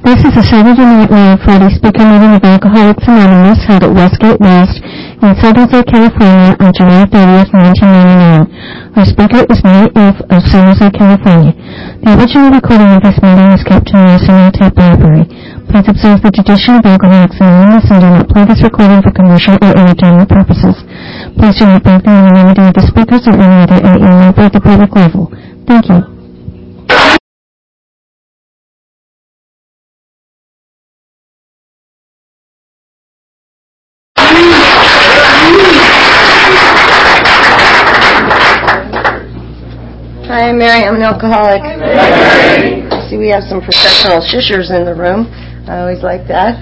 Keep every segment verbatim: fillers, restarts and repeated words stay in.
This is a Saturday Night Live Friday speaker meeting of Alcoholics Anonymous held at Westgate West in San Jose, California on July thirtieth, nineteen ninety-nine. Our speaker is Mary Eve of San Jose, California. The original recording of this meeting is kept in the S M L tape library. Please observe the tradition of Alcoholics Anonymous and do not play this recording for commercial or entertainment purposes. Please do not break the anonymity of the speakers or any other A E member at the public level. Thank you. Hi, I'm Mary. I'm an alcoholic. Hi, see, we have some professional shishers in the room. I always like that.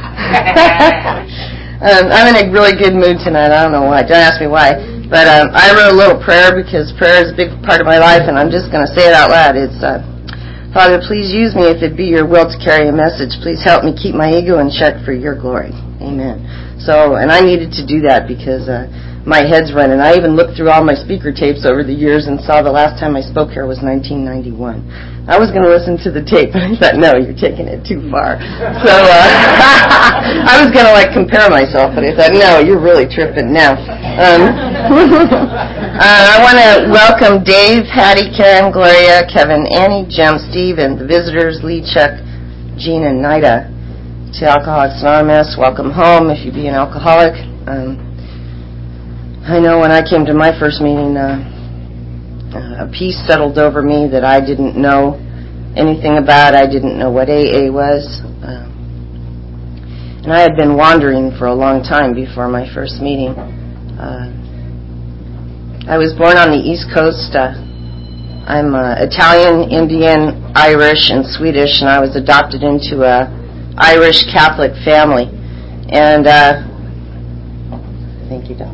um, I'm in a really good mood tonight. I don't know why. Don't ask me why. But um, I wrote a little prayer because prayer is a big part of my life, and I'm just going to say it out loud. It's, uh, Father, please use me if it be your will to carry a message. Please help me keep my ego in check for your glory. Amen. So, and I needed to do that because uh, my head's running. I even looked through all my speaker tapes over the years and saw the last time I spoke here was nineteen ninety-one. I was going to listen to the tape, but I thought, no, you're taking it too far. So uh, I was going to, like, compare myself, but I thought, no, you're really tripping now. Um, uh, I want to welcome Dave, Hattie, Karen, Gloria, Kevin, Annie, Jem, Steve, and the visitors, Lee, Chuck, Gene, and Nida, to Alcoholics Anonymous. Welcome home if you be an alcoholic. Um, I know when I came to my first meeting, uh, uh, a peace settled over me that I didn't know anything about. I didn't know what A A was. Uh, and I had been wandering for a long time before my first meeting. Uh, I was born on the East Coast. Uh, I'm uh, Italian, Indian, Irish, and Swedish, and I was adopted into a Irish Catholic family. And, uh, thank you, Don.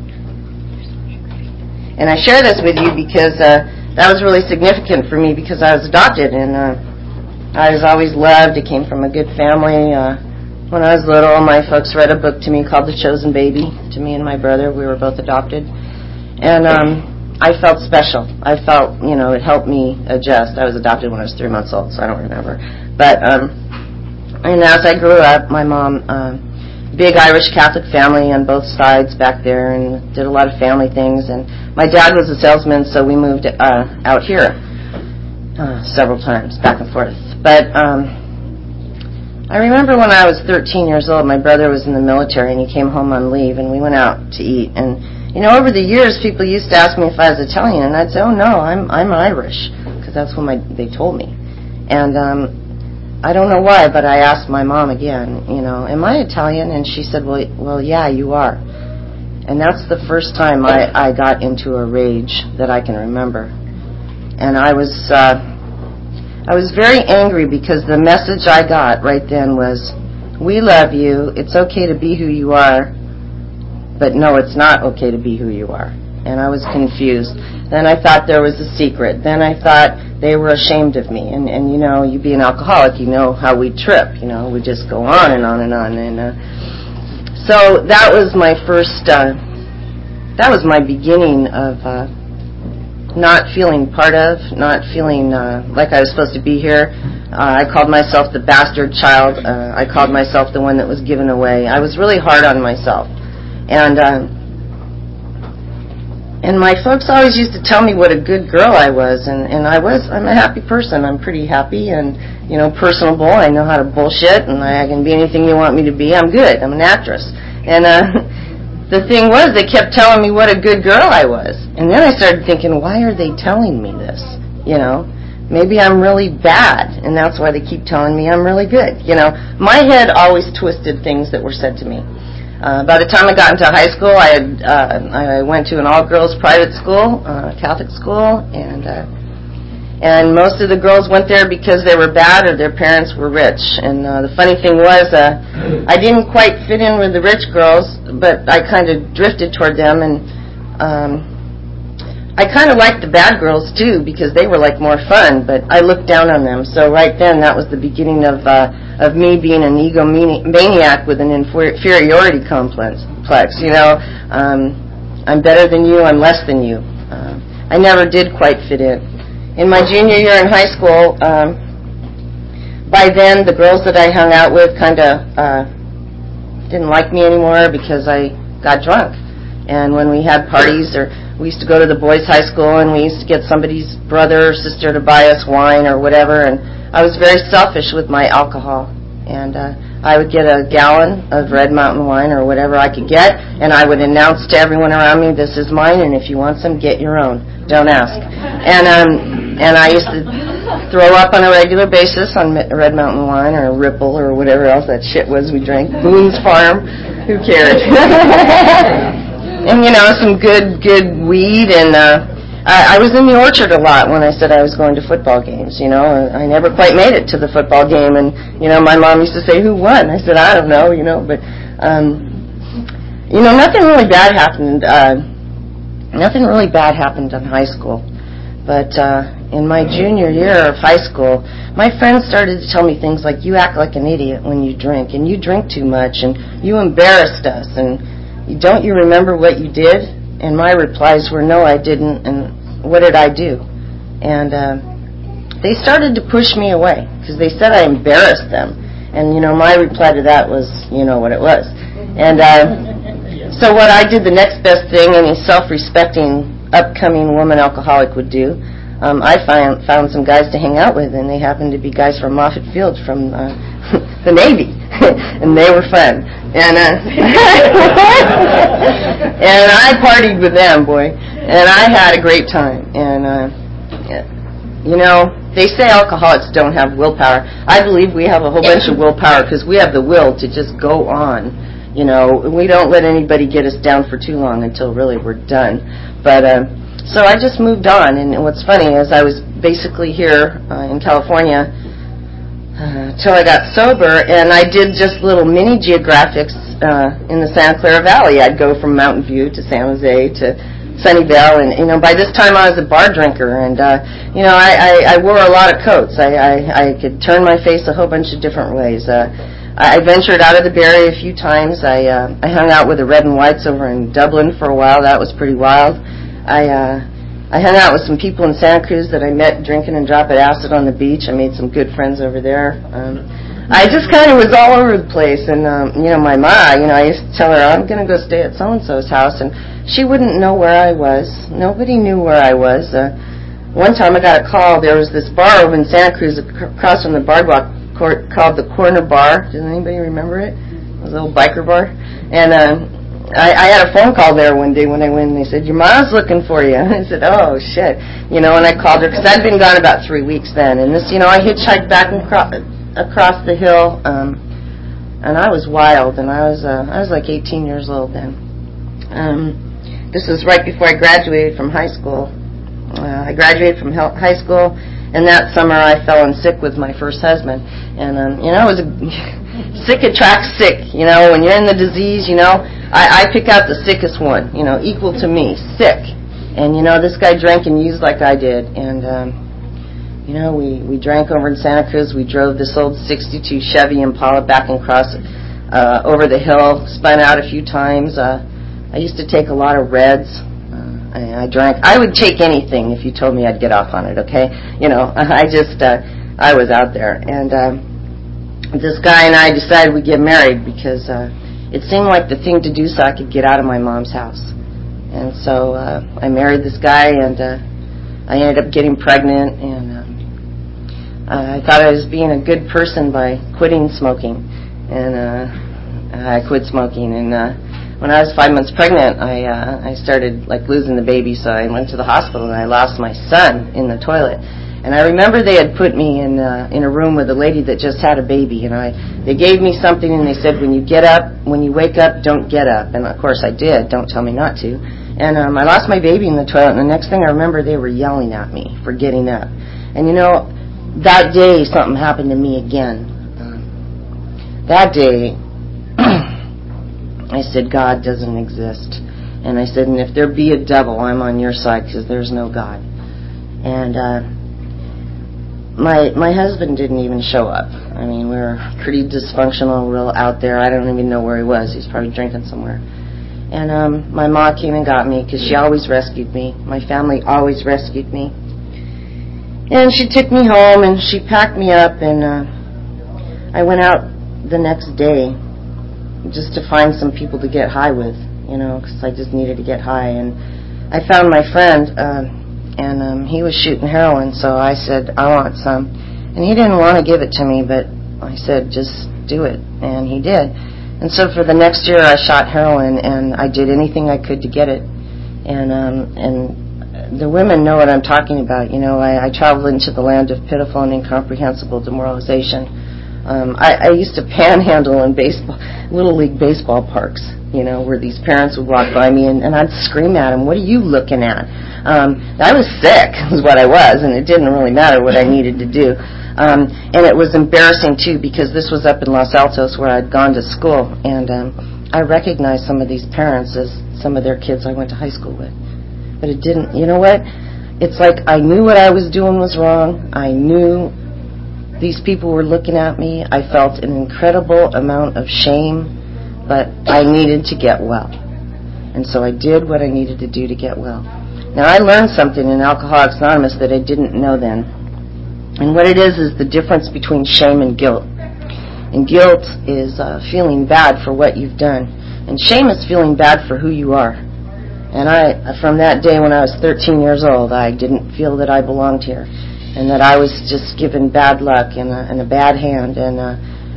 And I share this with you because uh, that was really significant for me because I was adopted, and uh, I was always loved. I came from a good family. Uh, when I was little, my folks read a book to me called The Chosen Baby, to me and my brother. We were both adopted. And um, I felt special. I felt, you know, it helped me adjust. I was adopted when I was three months old, so I don't remember. But, um, and as I grew up, my mom... Uh, big Irish Catholic family on both sides back there, and did a lot of family things. And my dad was a salesman, so we moved uh, out here uh, several times, back and forth. But um, I remember when I was thirteen years old, my brother was in the military, and he came home on leave, and we went out to eat. And you know, over the years, people used to ask me if I was Italian, and I'd say, "Oh no, I'm I'm Irish," because that's what my they told me. And um, I don't know why, but I asked my mom again, you know, am I Italian? And she said, well, well, yeah, you are. And that's the first time I, I got into a rage that I can remember. And I was, uh, I was very angry because the message I got right then was, we love you, it's okay to be who you are, but no, it's not okay to be who you are. And I was confused. Then I thought there was a secret. Then I thought they were ashamed of me. And, and you know, you be an alcoholic, you know how we trip. You know, we just go on and on and on. And uh, so that was my first, uh, that was my beginning of uh, not feeling part of, not feeling uh, like I was supposed to be here. Uh, I called myself the bastard child. Uh, I called myself the one that was given away. I was really hard on myself. And... Uh, And my folks always used to tell me what a good girl I was, and, and I was, I'm a happy person. I'm pretty happy and, you know, personable. I know how to bullshit, and I can be anything you want me to be. I'm good. I'm an actress. And uh, the thing was, they kept telling me what a good girl I was. And then I started thinking, why are they telling me this? You know, maybe I'm really bad, and that's why they keep telling me I'm really good. You know, my head always twisted things that were said to me. Uh, by the time I got into high school, I had uh, I went to an all-girls private school, uh, Catholic school, and uh, and most of the girls went there because they were bad or their parents were rich. And uh, the funny thing was, uh, I didn't quite fit in with the rich girls, but I kind of drifted toward them, and um, I kind of liked the bad girls too because they were like more fun. But I looked down on them. So right then, that was the beginning of. Uh, of me being an egomaniac with an inferiority complex, you know. Um, I'm better than you, I'm less than you. Uh, I never did quite fit in. In my junior year in high school, um, by then, the girls that I hung out with kind of uh, didn't like me anymore because I got drunk. And when we had parties, or we used to go to the boys' high school, and we used to get somebody's brother or sister to buy us wine or whatever, and I was very selfish with my alcohol. And uh, I would get a gallon of Red Mountain wine or whatever I could get, and I would announce to everyone around me, this is mine, and if you want some, get your own. Don't ask. And um, and I used to throw up on a regular basis on Red Mountain wine or Ripple or whatever else that shit was we drank. Boone's Farm. Who cared? And, you know, some good, good weed, and uh, I, I was in the orchard a lot when I said I was going to football games, you know. I never quite made it to the football game, and, you know, my mom used to say, who won? I said, I don't know, you know, but, um, you know, nothing really bad happened. Uh, nothing really bad happened in high school, but uh, in my junior year of high school, my friends started to tell me things like, you act like an idiot when you drink, and you drink too much, and you embarrassed us, and don't you remember what you did? And my replies were, no, I didn't, and what did I do? And uh, they started to push me away because they said I embarrassed them. And, you know, my reply to that was, you know what it was. And uh, so what I did, the next best thing any self-respecting upcoming woman alcoholic would do, um, I found, found some guys to hang out with, and they happened to be guys from Moffett Field from uh, the Navy. And they were fun. And uh, and I partied with them, boy. And I had a great time. And, uh, you know, they say alcoholics don't have willpower. I believe we have a whole bunch of willpower because we have the will to just go on. You know, we don't let anybody get us down for too long until really we're done. But uh, so I just moved on. And what's funny is I was basically here uh, in California Uh, till I got sober, and I did just little mini geographics uh, in the Santa Clara Valley. I'd go from Mountain View to San Jose to Sunnyvale, and you know, by this time I was a bar drinker, and uh, you know, I, I, I wore a lot of coats. I, I, I could turn my face a whole bunch of different ways. Uh, I ventured out of the Bay Area a few times. I uh, I hung out with the Red and Whites over in Dublin for a while. That was pretty wild. I uh, I hung out with some people in Santa Cruz that I met drinking and dropping acid on the beach. I made some good friends over there. Um, I just kind of was all over the place. And, um, you know, my ma, you know, I used to tell her, I'm going to go stay at so-and-so's house. And she wouldn't know where I was. Nobody knew where I was. Uh, one time I got a call. There was this bar over in Santa Cruz across from the boardwalk court called the Corner Bar. Does anybody remember it? It was a little biker bar. And, uh, I, I had a phone call there one day when I went, and they said, your mom's looking for you. I said, oh, shit. You know, and I called her, because I'd been gone about three weeks then. And this, you know, I hitchhiked back and cro- across the hill, um, and I was wild, and I was uh, I was like eighteen years old then. Um, this was right before I graduated from high school. Uh, I graduated from high school, and that summer I fell in sick with my first husband. And, um, you know, it was a sick attracts sick. You know, when you're in the disease, you know, I, I pick out the sickest one, you know, equal to me, sick. And, you know, this guy drank and used like I did. And, um, you know, we, we drank over in Santa Cruz. We drove this old sixty-two Chevy Impala back and across uh, over the hill, spun out a few times. Uh, I used to take a lot of Reds. Uh, I, I drank. I would take anything if you told me I'd get off on it, okay? You know, I just, uh, I was out there. And um, this guy and I decided we'd get married because... Uh, It seemed like the thing to do so I could get out of my mom's house. And so uh, I married this guy, and uh, I ended up getting pregnant, and um, uh, I thought I was being a good person by quitting smoking. And uh, I quit smoking, and uh, when I was five months pregnant, I uh, I started like losing the baby, so I went to the hospital, and I lost my son in the toilet. And I remember they had put me in uh, in a room with a lady that just had a baby, and I they gave me something, and they said, when you get up, when you wake up, don't get up. And of course I did. Don't tell me not to. And um, I lost my baby in the toilet, and the next thing I remember, they were yelling at me for getting up. And you know, that day something happened to me again. Um, that day, I said, God doesn't exist. And I said, and if there be a devil, I'm on your side because there's no God. And uh, My my husband didn't even show up. I mean, we were pretty dysfunctional, real out there. I don't even know where he was. He's probably drinking somewhere. And um, my ma came and got me because she always rescued me. My family always rescued me. And she took me home, and she packed me up, and uh, I went out the next day just to find some people to get high with, you know, because I just needed to get high. And I found my friend, uh, and um, he was shooting heroin, so I said, I want some. And he didn't want to give it to me, but I said, just do it. And he did. And so for the next year, I shot heroin, and I did anything I could to get it. And um, and the women know what I'm talking about. You know, I, I traveled into the land of pitiful and incomprehensible demoralization. Um, I, I used to panhandle in baseball, little league baseball parks, you know, where these parents would walk by me, and, and I'd scream at them, "What are you looking at?" Um, I was sick, is what I was, and it didn't really matter what I needed to do. Um, and it was embarrassing, too, because this was up in Los Altos where I'd gone to school, and um, I recognized some of these parents as some of their kids I went to high school with. But it didn't, you know what? It's like I knew what I was doing was wrong. I knew these people were looking at me. I felt an incredible amount of shame, but I needed to get well. And so I did what I needed to do to get well. Now, I learned something in Alcoholics Anonymous that I didn't know then. And what it is is the difference between shame and guilt. And guilt is uh, feeling bad for what you've done. And shame is feeling bad for who you are. And I, from that day when I was thirteen years old, I didn't feel that I belonged here. And that I was just given bad luck and a, and a bad hand. And, uh,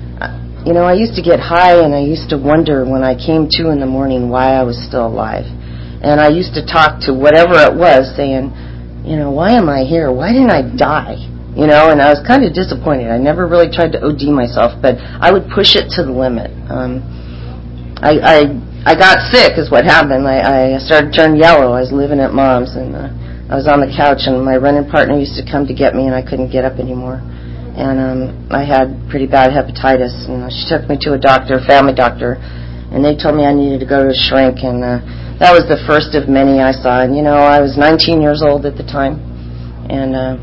you know, I used to get high and I used to wonder when I came to in the morning why I was still alive. And I used to talk to whatever it was saying, you know, why am I here? Why didn't I die? You know, and I was kind of disappointed. I never really tried to O D myself, but I would push it to the limit. Um, I, I I got sick is what happened. I, I started to turn yellow. I was living at Mom's, and uh, I was on the couch, and my running partner used to come to get me, and I couldn't get up anymore. And um, I had pretty bad hepatitis, and she took me to a doctor, family doctor, and they told me I needed to go to a shrink, and uh, that was the first of many I saw. And, you know, I was nineteen years old at the time, and uh,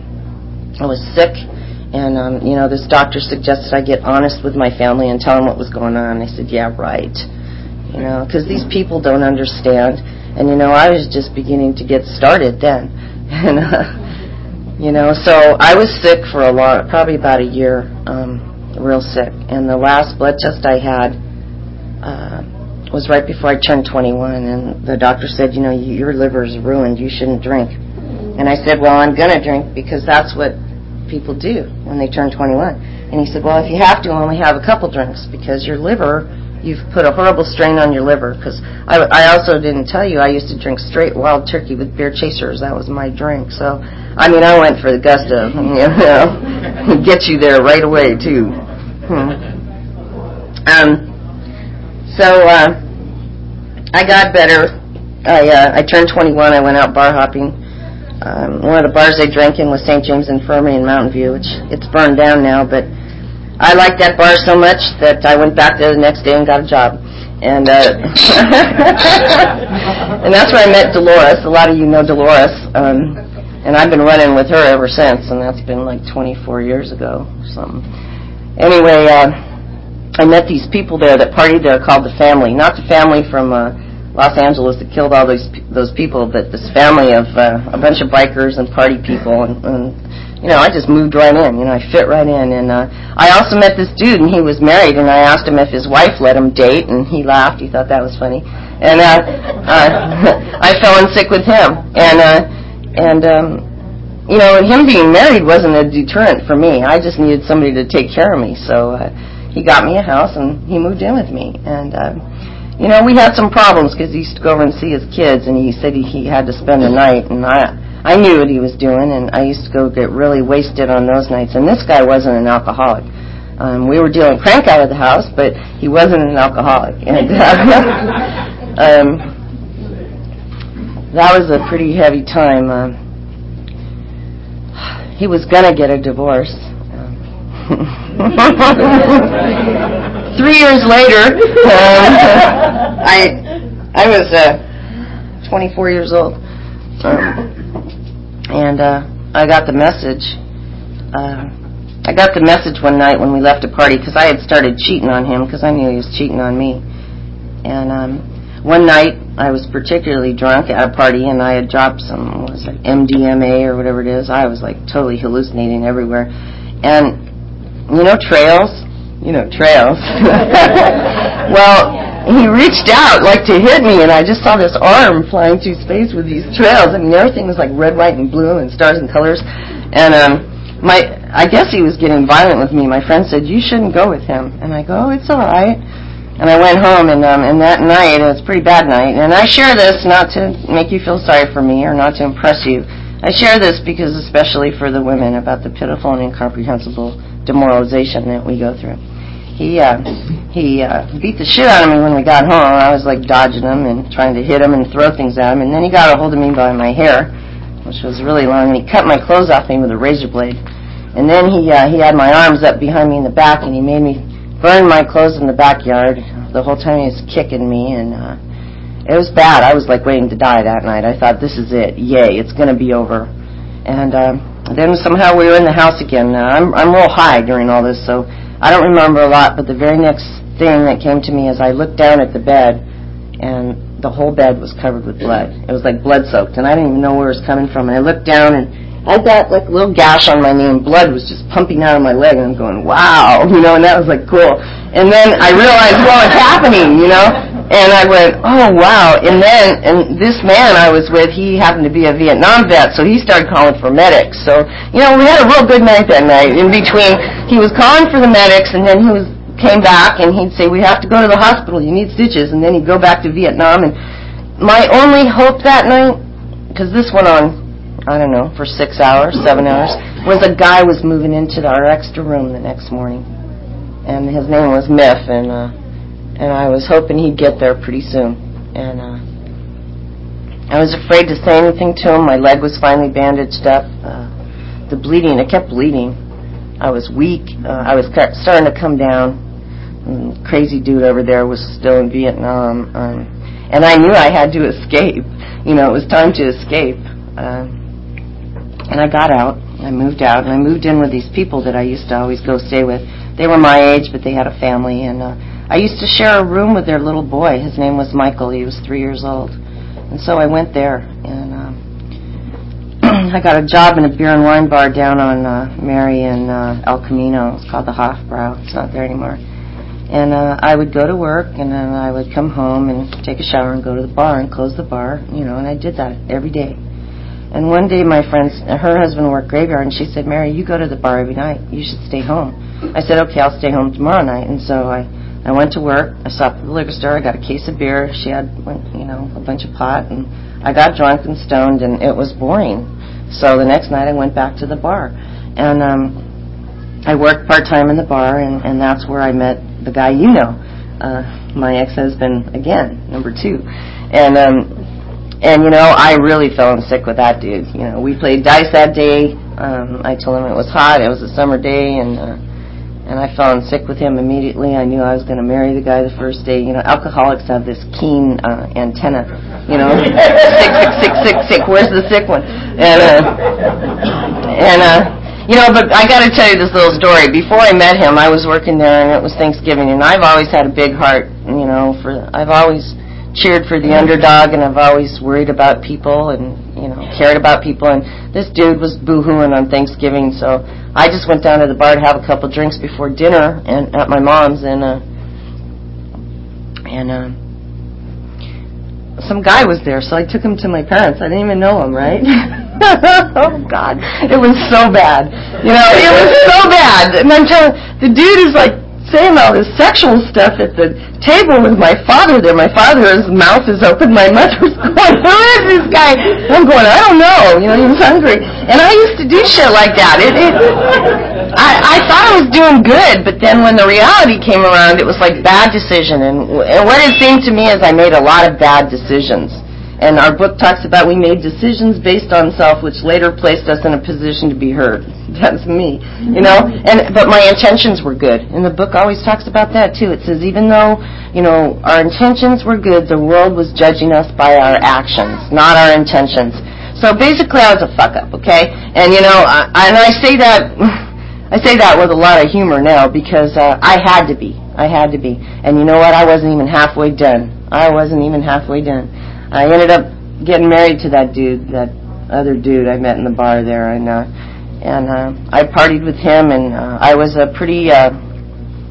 I was sick, and, um, you know, this doctor suggested I get honest with my family and tell them what was going on. I said, yeah, right, you know, because these people don't understand. And, you know, I was just beginning to get started then. And, uh, you know, so I was sick for a long, probably about a year, um, real sick. And the last blood test I had uh, was right before I turned twenty-one. And the doctor said, you know, your liver is ruined. You shouldn't drink. And I said, well, I'm going to drink because that's what people do when they turn twenty-one. And he said, well, if you have to, only have a couple drinks because your liver, you've put a horrible strain on your liver. Because I, I also didn't tell you, I used to drink straight wild turkey with beer chasers. That was my drink. So, I mean, I went for the gusto, you know, get you there right away, too. Hmm. Um, so, uh, I got better. I, uh, I turned twenty-one. I went out bar hopping. Um, one of the bars I drank in was Saint James Infirmary in Mountain View, which it's burned down now, but I liked that bar so much that I went back there the next day and got a job. And uh, and that's where I met Dolores. A lot of you know Dolores. Um, and I've been running with her ever since, and that's been like twenty-four years ago or something. Anyway, uh, I met these people there that partied there called the Family. Not the family from uh, Los Angeles that killed all those those people, but this family of uh, a bunch of bikers and party people, and, and you know, I just moved right in. You know, I fit right in. And uh, I also met this dude, and he was married, and I asked him if his wife let him date, and he laughed. He thought that was funny. And uh, uh, I fell in sick with him, and uh, and um, you know, and him being married wasn't a deterrent for me. I just needed somebody to take care of me, so uh, he got me a house, and he moved in with me, and. Uh, You know, we had some problems because he used to go over and see his kids, and he said he, he had to spend the night, and I I knew what he was doing, and I used to go get really wasted on those nights, and this guy wasn't an alcoholic. Um, we were dealing crank out of the house, but he wasn't an alcoholic, and uh, um, that was a pretty heavy time. Uh, he was going to get a divorce. Three years later, uh, I I was uh, twenty-four years old, um, and uh, I got the message. Uh, I got the message one night when we left a party because I had started cheating on him because I knew he was cheating on me. And um, one night I was particularly drunk at a party, and I had dropped some what was it, M D M A or whatever it is. I was like totally hallucinating everywhere, and you know trails. you know, trails. Well, he reached out like to hit me, and I just saw this arm flying through space with these trails. I mean, everything was like red, white, and blue, and stars and colors. And um, my, I guess he was getting violent with me. My friend said, "You shouldn't go with him." And I go, "Oh, it's all right." And I went home, and um, and that night, it was a pretty bad night. And I share this not to make you feel sorry for me or not to impress you. I share this because especially for the women about the pitiful and incomprehensible demoralization that we go through. He uh, he uh, beat the shit out of me when we got home. I was like dodging him and trying to hit him and throw things at him. And then he got a hold of me by my hair, which was really long, and he cut my clothes off me with a razor blade. And then he uh, he had my arms up behind me in the back, and he made me burn my clothes in the backyard. The whole time he was kicking me, and uh, it was bad. I was like waiting to die that night. I thought, this is it. Yay, it's going to be over. And uh, then somehow we were in the house again. Uh, I'm I'm real high during all this, so I don't remember a lot. But the very next thing that came to me is I looked down at the bed, and the whole bed was covered with blood. It was like blood-soaked, and I didn't even know where it was coming from. And I looked down, and I got like a little gash on my knee, and blood was just pumping out of my leg, and I'm going, wow, you know, and that was like cool. And then I realized what was happening, you know, and I went, oh, wow. And then, and this man I was with, he happened to be a Vietnam vet, so he started calling for medics. So, you know, we had a real good night that night. In between, he was calling for the medics, and then he was came back, and he'd say, we have to go to the hospital, you need stitches, and then he'd go back to Vietnam. And my only hope that night, because this went on, I don't know, for six hours, seven hours, was a guy was moving into our extra room the next morning. And his name was Miff, and uh, and I was hoping he'd get there pretty soon. And uh, I was afraid to say anything to him. My leg was finally bandaged up. Uh, the bleeding, it kept bleeding. I was weak. Uh, I was starting to come down. And the crazy dude over there was still in Vietnam. Um, and I knew I had to escape. You know, it was time to escape. Uh, and I got out. I moved out, and I moved in with these people that I used to always go stay with. They were my age, but they had a family, and uh, I used to share a room with their little boy. His name was Michael. He was three years old. And so I went there, and uh, I got a job in a beer and wine bar down on uh, Mary and uh, El Camino. It's called the Hofbrau. It's not there anymore. And uh, I would go to work, and then I would come home and take a shower and go to the bar and close the bar, you know, and I did that every day. And one day my friend, her husband worked graveyard, and she said, Mary, you go to the bar every night. You should stay home. I said, okay, I'll stay home tomorrow night. And so I, I went to work. I stopped at the liquor store. I got a case of beer. She had, you know, a bunch of pot. And I got drunk and stoned, and it was boring. So the next night I went back to the bar. And um, I worked part-time in the bar, and, and that's where I met the guy you know, uh, my ex-husband, again, number two. And, um, and, you know, I really fell in sick with that dude. You know, we played dice that day. Um, I told him it was hot. It was a summer day, and uh, and I fell in sick with him immediately. I knew I was going to marry the guy the first day. You know, alcoholics have this keen uh, antenna. You know, sick, sick, sick, sick, sick. Where's the sick one? And uh, and uh, you know, but I got to tell you this little story. Before I met him, I was working there, and it was Thanksgiving, and I've always had a big heart. You know, for I've always cheered for the underdog, and I've always worried about people and, you know, cared about people. And this dude was boo-hooing on Thanksgiving, so I just went down to the bar to have a couple drinks before dinner and at my mom's, and uh, and uh, some guy was there, so I took him to my parents. I didn't even know him, right? Oh, God. It was so bad. You know, it was so bad. And I'm telling the dude is like saying all this sexual stuff at the table with my father there. My father's mouth is open. My mother's going, who is this guy? I'm going, I don't know. You know, he was hungry. And I used to do shit like that. It, it, I, I thought I was doing good, but then when the reality came around, it was like bad decision. And, and what it seemed to me is I made a lot of bad decisions. And our book talks about we made decisions based on self, which later placed us in a position to be heard. That's me, you know. And but my intentions were good, and the book always talks about that too. It says even though, you know, our intentions were good, the world was judging us by our actions, not our intentions. So basically, I was a fuck up, okay. And you know, I, and I say that, I say that with a lot of humor now because uh, I had to be, I had to be. And you know what? I wasn't even halfway done. I wasn't even halfway done. I ended up getting married to that dude, that other dude I met in the bar there, and uh, and uh, I partied with him, and uh, I was a pretty uh,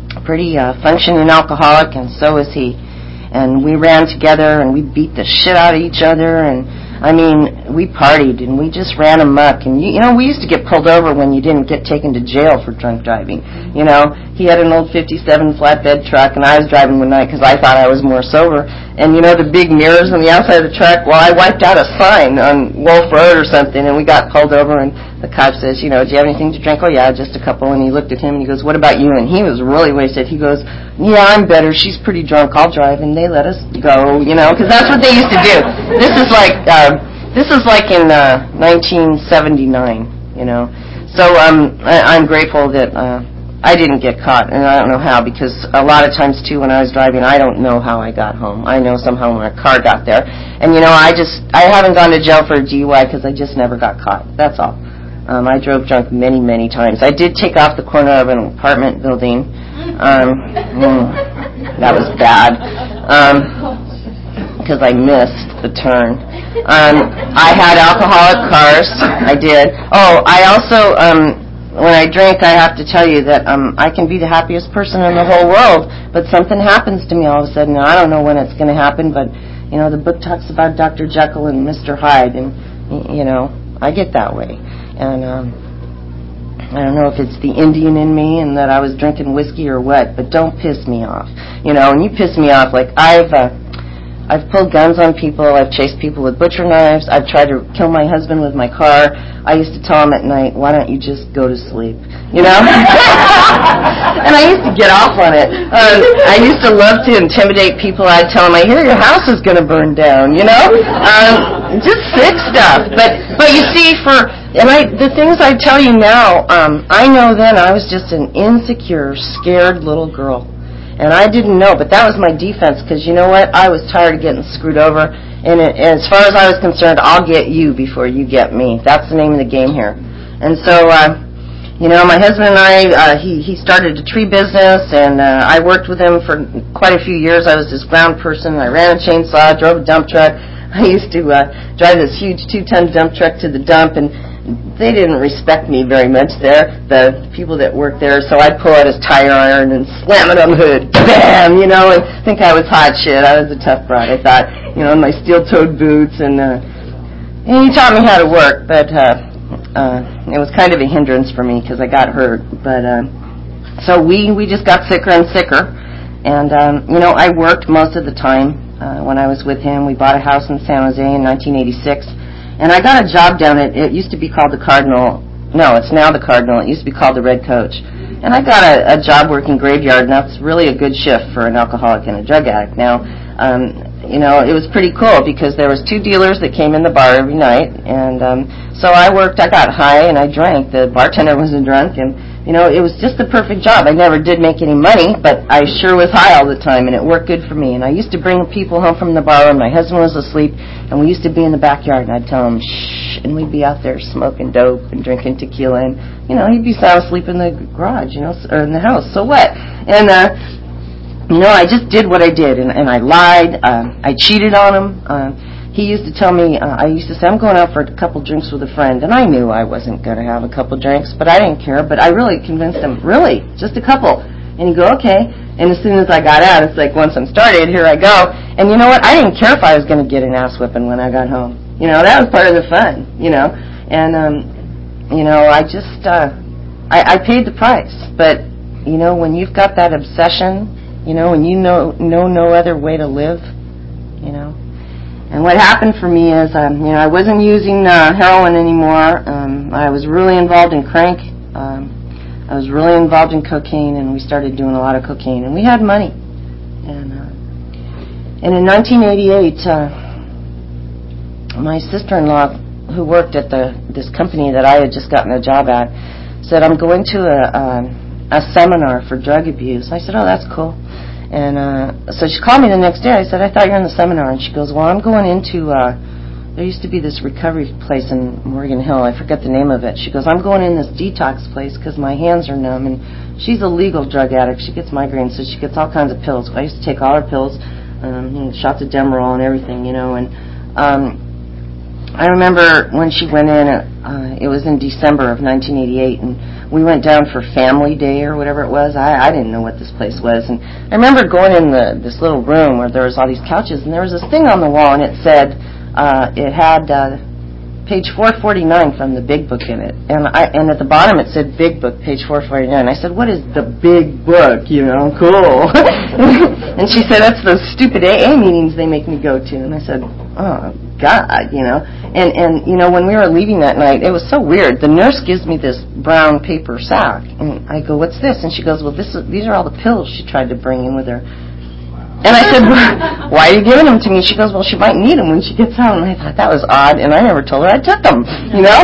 pretty uh, functioning alcoholic, and so was he. And we ran together, and we beat the shit out of each other, and I mean, we partied, and we just ran amok. And, you, you know, we used to get pulled over when you didn't get taken to jail for drunk driving. You know, he had an old fifty-seven flatbed truck, and I was driving one night because I thought I was more sober. And, you know, the big mirrors on the outside of the truck, well, I wiped out a sign on Wolf Road or something, and we got pulled over, and the cop says, you know, do you have anything to drink? Oh, yeah, just a couple. And he looked at him, and he goes, what about you? And he was really wasted. He goes, yeah, I'm better. She's pretty drunk. I'll drive. And they let us go, you know, because that's what they used to do. This is like... Uh, This is like in uh, nineteen seventy-nine, you know. So um, I, I'm grateful that uh, I didn't get caught, and I don't know how, because a lot of times, too, when I was driving, I don't know how I got home. I know somehow my car got there. And, you know, I just, I haven't gone to jail for a D U I because I just never got caught. That's all. Um, I drove drunk many, many times. I did take off the corner of an apartment building. Um, mm, that was bad. Um, because I missed the turn. Um, I had alcoholic cars. I did. Oh, I also, um, when I drink, I have to tell you that um, I can be the happiest person in the whole world, but something happens to me all of a sudden. Now, I don't know when it's going to happen, but, you know, the book talks about Doctor Jekyll and Mister Hyde, and, you know, I get that way. And um, I don't know if it's the Indian in me and that I was drinking whiskey or what, but don't piss me off. You know, and you piss me off. Like, I've... Uh, I've pulled guns on people. I've chased people with butcher knives. I've tried to kill my husband with my car. I used to tell him at night, why don't you just go to sleep? You know? And I used to get off on it. Um, I used to love to intimidate people. I'd tell them, I hear your house is going to burn down, you know? Um, just sick stuff. But but you see, for... And I, the things I tell you now, um, I know then I was just an insecure, scared little girl. And I didn't know, but that was my defense, because you know what? I was tired of getting screwed over, and it, as far as I was concerned, I'll get you before you get me. That's the name of the game here. And so, uh, you know, my husband and I, uh, he, he started a tree business, and uh, I worked with him for quite a few years. I was his ground person. I ran a chainsaw, drove a dump truck. I used to uh, drive this huge two-ton dump truck to the dump, and they didn't respect me very much there, the people that worked there, so I'd pull out his tire iron and slam it on the hood, bam, you know, and think I was hot shit. I was a tough broad, I thought, you know, in my steel-toed boots, and, uh, and he taught me how to work, but uh, uh, it was kind of a hindrance for me because I got hurt, but uh, so we, we just got sicker and sicker, and, um, you know, I worked most of the time uh, when I was with him. We bought a house in San Jose in nineteen eighty-six, and I got a job down at, it used to be called the Cardinal, no, it's now the Cardinal, it used to be called the Red Coach. And I got a, a job working graveyard, and that's really a good shift for an alcoholic and a drug addict. Now, um, you know, it was pretty cool because there was two dealers that came in the bar every night, and um, so I worked, I got high, and I drank. The bartender wasn't drunk, and, you know, it was just the perfect job. I never did make any money, but I sure was high all the time, and it worked good for me. And I used to bring people home from the bar when my husband was asleep, and we used to be in the backyard, and I'd tell him, shh, and we'd be out there smoking dope and drinking tequila, and, you know, he'd be sound asleep in the garage, you know, or in the house. So what? And, uh, you know, I just did what I did, and, and I lied. Uh, I cheated on him. Uh, he used to tell me, uh, I used to say, I'm going out for a couple drinks with a friend, and I knew I wasn't going to have a couple drinks, but I didn't care. But I really convinced him, really, just a couple. And he'd go, okay. And as soon as I got out, it's like, once I'm started, here I go. And you know what? I didn't care if I was going to get an ass whipping when I got home. You know, that was part of the fun, you know. And, um, you know, I just, uh, I, I paid the price. But, you know, when you've got that obsession, you know, and you know, know no other way to live, you know. And what happened for me is, um, you know, I wasn't using uh, heroin anymore. Um, I was really involved in crank. Um, I was really involved in cocaine, and we started doing a lot of cocaine. And we had money. And uh, and in nineteen eighty-eight, uh, my sister-in-law, who worked at the this company that I had just gotten a job at, said, I'm going to a, a, a seminar for drug abuse. I said, oh, that's cool. And uh, so she called me the next day. I said, I thought you were in the seminar. And she goes, well, I'm going into, uh, there used to be this recovery place in Morgan Hill. I forget the name of it. She goes, I'm going in this detox place because my hands are numb. And she's a legal drug addict. She gets migraines, so she gets all kinds of pills. I used to take all her pills, um, you know, shots of Demerol and everything, you know. And um, I remember when she went in, uh, it was in December of nineteen eighty-eight, and we went down for Family Day or whatever it was. I, I didn't know what this place was. And I remember going in the this little room where there was all these couches, and there was this thing on the wall, and it said, uh, it had uh, page four forty-nine from the Big Book in it. And I and at the bottom it said Big Book, page four forty-nine. I said, what is the Big Book? You know, cool. And she said, that's those stupid A A meetings they make me go to. And I said, oh, God, you know. And, and you know, when we were leaving that night, it was so weird. The nurse gives me this brown paper sack. And I go, what's this? And she goes, well, this is, these are all the pills she tried to bring in with her. And I said, why are you giving them to me? She goes, well, she might need them when she gets home. And I thought that was odd, and I never told her I took them, you know?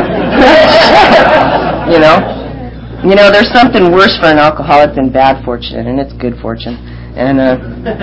you know? You know, there's something worse for an alcoholic than bad fortune, and it's good fortune. And, uh,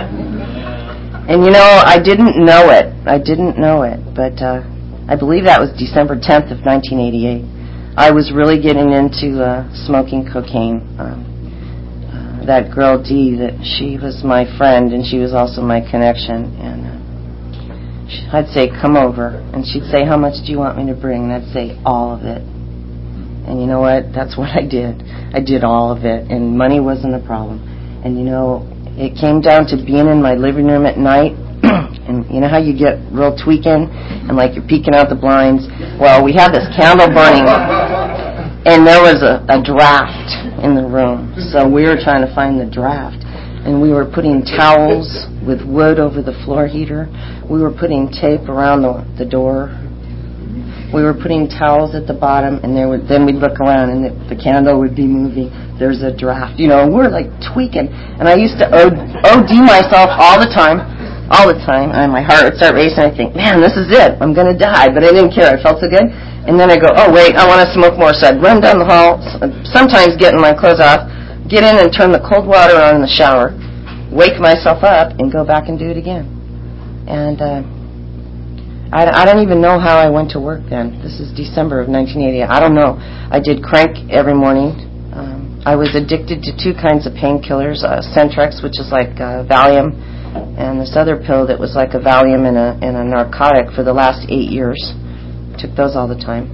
and you know, I didn't know it. I didn't know it, but uh, I believe that was December tenth of nineteen eighty-eight. I was really getting into uh, smoking cocaine. Um, that girl Dee, that she was my friend and she was also my connection, and uh, she, I'd say, come over, and she'd say, how much do you want me to bring? And I'd say, all of it. And you know what? That's what I did. I did all of it, and money wasn't a problem. And you know, it came down to being in my living room at night, and you know how you get real tweaking and like you're peeking out the blinds? Well, we had this candle burning, and there was a, a draft in the room. So we were trying to find the draft. And we were putting towels with wood over the floor heater. We were putting tape around the, the door. We were putting towels at the bottom, and there would, then we'd look around, and the, the candle would be moving. There's a draft. You know, we're like tweaking. And I used to O D myself all the time. All the time. And my heart would start racing. I think, man, this is it. I'm going to die. But I didn't care. I felt so good. And then I go, oh, wait, I want to smoke more. So I'd run down the hall, sometimes getting my clothes off, get in and turn the cold water on in the shower, wake myself up, and go back and do it again. And uh, I, I don't even know how I went to work then. This is December of nineteen eighty. I don't know. I did crank every morning. Um, I was addicted to two kinds of painkillers, uh, Centrex, which is like uh, Valium, and this other pill that was like a Valium and a, and a narcotic for the last eight years. Took those all the time.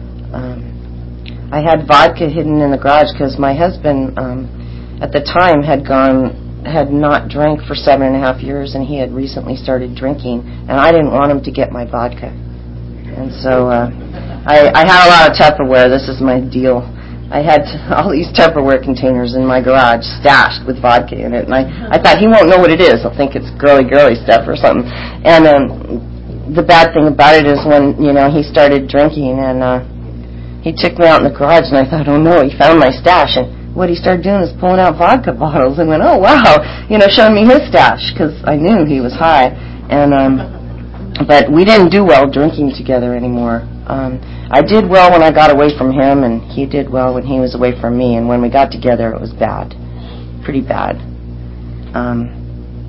Um, I had vodka hidden in the garage because my husband, um, at the time, had gone, had not drank for seven and a half years, and he had recently started drinking, and I didn't want him to get my vodka. And so uh, I, I had a lot of Tupperware. This is my deal. I had all these Tupperware containers in my garage stashed with vodka in it, and I, I thought, he won't know what it is. He'll think it's girly, girly stuff or something. And um, the bad thing about it is when, you know, he started drinking, and uh, he took me out in the garage, and I thought, oh no, he found my stash. And what he started doing is pulling out vodka bottles, and went, oh wow, you know, showing me his stash, because I knew he was high. And um, but we didn't do well drinking together anymore. Um, I did well when I got away from him, and he did well when he was away from me. And when we got together, it was bad, pretty bad. Um,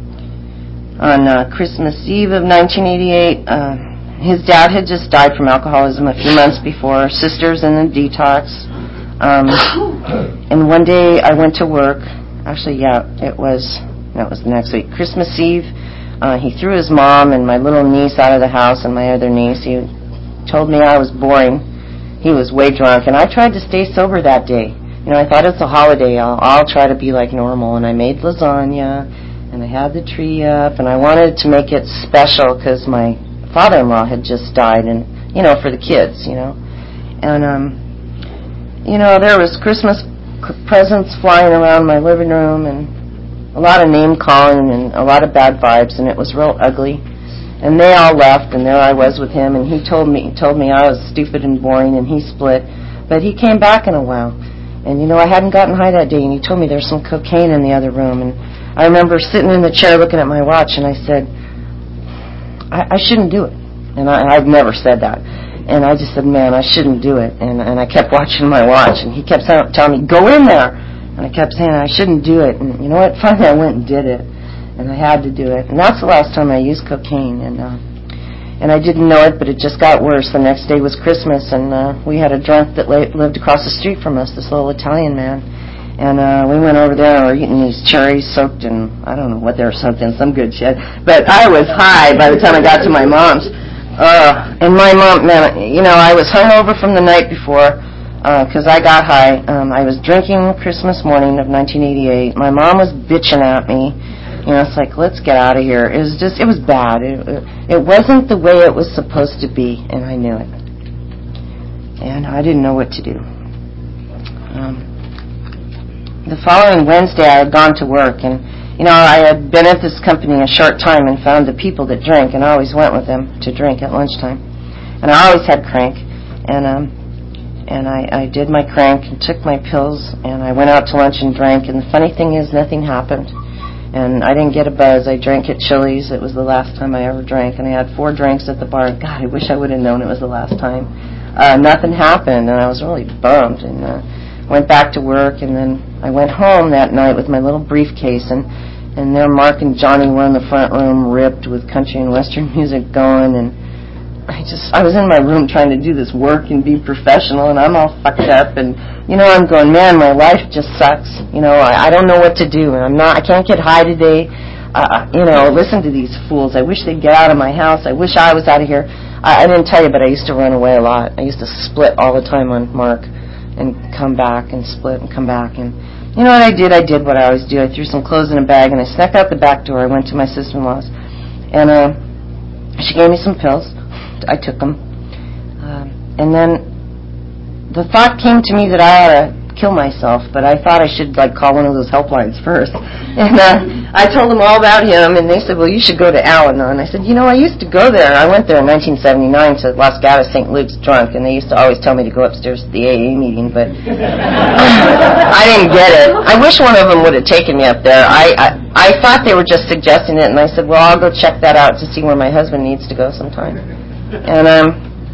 On uh, Christmas Eve of nineteen eighty-eight, uh, his dad had just died from alcoholism a few months before, sisters in a detox. Um, and one day I went to work. Actually, yeah, it was, no, it was the next week. Christmas Eve, uh, he threw his mom and my little niece out of the house, and my other niece. He told me I was boring. He was way drunk, and I tried to stay sober that day. You know, I thought it's a holiday. I'll, I'll try to be like normal, and I made lasagna. And I had the tree up, and I wanted to make it special because my father-in-law had just died, and, you know, for the kids, you know. And, um, you know, there was Christmas presents flying around my living room, and a lot of name-calling and a lot of bad vibes, and it was real ugly. And they all left, and there I was with him, and he told me, he told me I was stupid and boring, and he split. But he came back in a while. And, you know, I hadn't gotten high that day, and he told me there's some cocaine in the other room, and I remember sitting in the chair looking at my watch, and I said, I, I shouldn't do it. And I, I've never said that. And I just said, man, I shouldn't do it. And, and I kept watching my watch, and he kept telling me, go in there. And I kept saying, I shouldn't do it. And you know what? Finally, I went and did it. And I had to do it. And that's the last time I used cocaine. And uh, and I didn't know it, but it just got worse. The next day was Christmas, and uh, we had a drunk that la- lived across the street from us, this little Italian man. And uh, we went over there and we were eating these cherries soaked in, I don't know what they were soaked in, some good shit. But I was high by the time I got to my mom's. Uh, and my mom, man, you know, I was hungover from the night before because uh, I got high. Um, I was drinking Christmas morning of nineteen eighty-eight. My mom was bitching at me. You know, it's like, let's get out of here. It was just, it was bad. It, it, it wasn't the way it was supposed to be, and I knew it. And I didn't know what to do. Um, the following Wednesday, I had gone to work, and you know, I had been at this company a short time and found the people that drank, and I always went with them to drink at lunchtime. And I always had crank, and um, and I, I did my crank and took my pills, and I went out to lunch and drank. And the funny thing is, nothing happened, and I didn't get a buzz. I drank at Chili's. It was the last time I ever drank, and I had four drinks at the bar. God, I wish I would have known it was the last time. Uh, nothing happened, and I was really bummed, and uh, went back to work, and then I went home that night with my little briefcase, and and there Mark and Johnny were in the front room, ripped with country and western music going, and I just, I was in my room trying to do this work and be professional, and I'm all fucked up, and, you know, I'm going, man, my life just sucks, you know, I, I don't know what to do, and I'm not, I can't get high today, uh, you know, listen to these fools, I wish they'd get out of my house, I wish I was out of here. I, I didn't tell you, but I used to run away a lot. I used to split all the time on Mark, and come back, and split, and come back, and you know what I did? I did what I always do. I threw some clothes in a bag, and I snuck out the back door. I went to my sister-in-law's, and uh, she gave me some pills. I took them. Um, and then the thought came to me that I ought to kill myself, but I thought I should, like, call one of those helplines first. And uh, I told them all about him, and they said, well, you should go to Al-Anon. I said, you know, I used to go there. I went there in nineteen seventy-nine to Los Gatos, Saint Luke's drunk, and they used to always tell me to go upstairs to the A A meeting, but I didn't get it. I wish one of them would have taken me up there. I, I I thought they were just suggesting it, and I said, well, I'll go check that out to see where my husband needs to go sometime. And, um,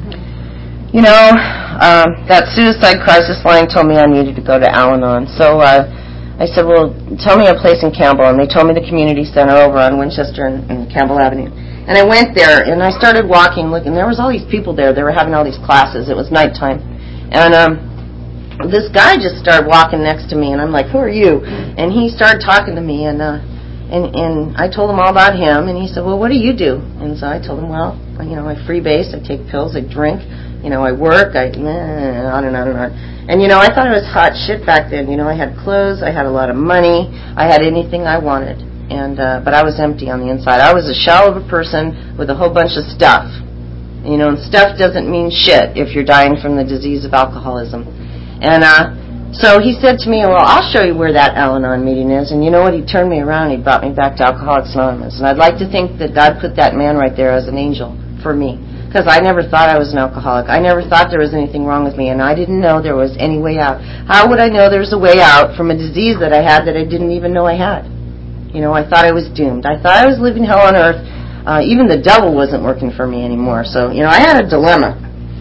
you know, um, that suicide crisis line told me I needed to go to Al-Anon. So uh, I said, well, tell me a place in Campbell. And they told me the community center over on Winchester and, and Campbell Avenue. And I went there, and I started walking, looking. There was all these people there. They were having all these classes. It was nighttime. And um, this guy just started walking next to me, and I'm like, who are you? And he started talking to me, and uh, and, and I told him all about him. And he said, well, what do you do? And so I told him, well, you know, I freebase, I take pills, I drink. You know, I work, I, on and on and on. And, you know, I thought it was hot shit back then. You know, I had clothes, I had a lot of money, I had anything I wanted. And, uh, but I was empty on the inside. I was a shell of a person with a whole bunch of stuff. You know, and stuff doesn't mean shit if you're dying from the disease of alcoholism. And, uh, so he said to me, well, I'll show you where that Al-Anon meeting is. And you know what? He turned me around, he brought me back to Alcoholics Anonymous. And I'd like to think that God put that man right there as an angel for me. Because I never thought I was an alcoholic. I never thought there was anything wrong with me, and I didn't know there was any way out. How would I know there was a way out from a disease that I had that I didn't even know I had? You know, I thought I was doomed. I thought I was living hell on earth. Uh, even the devil wasn't working for me anymore. So, you know, I had a dilemma.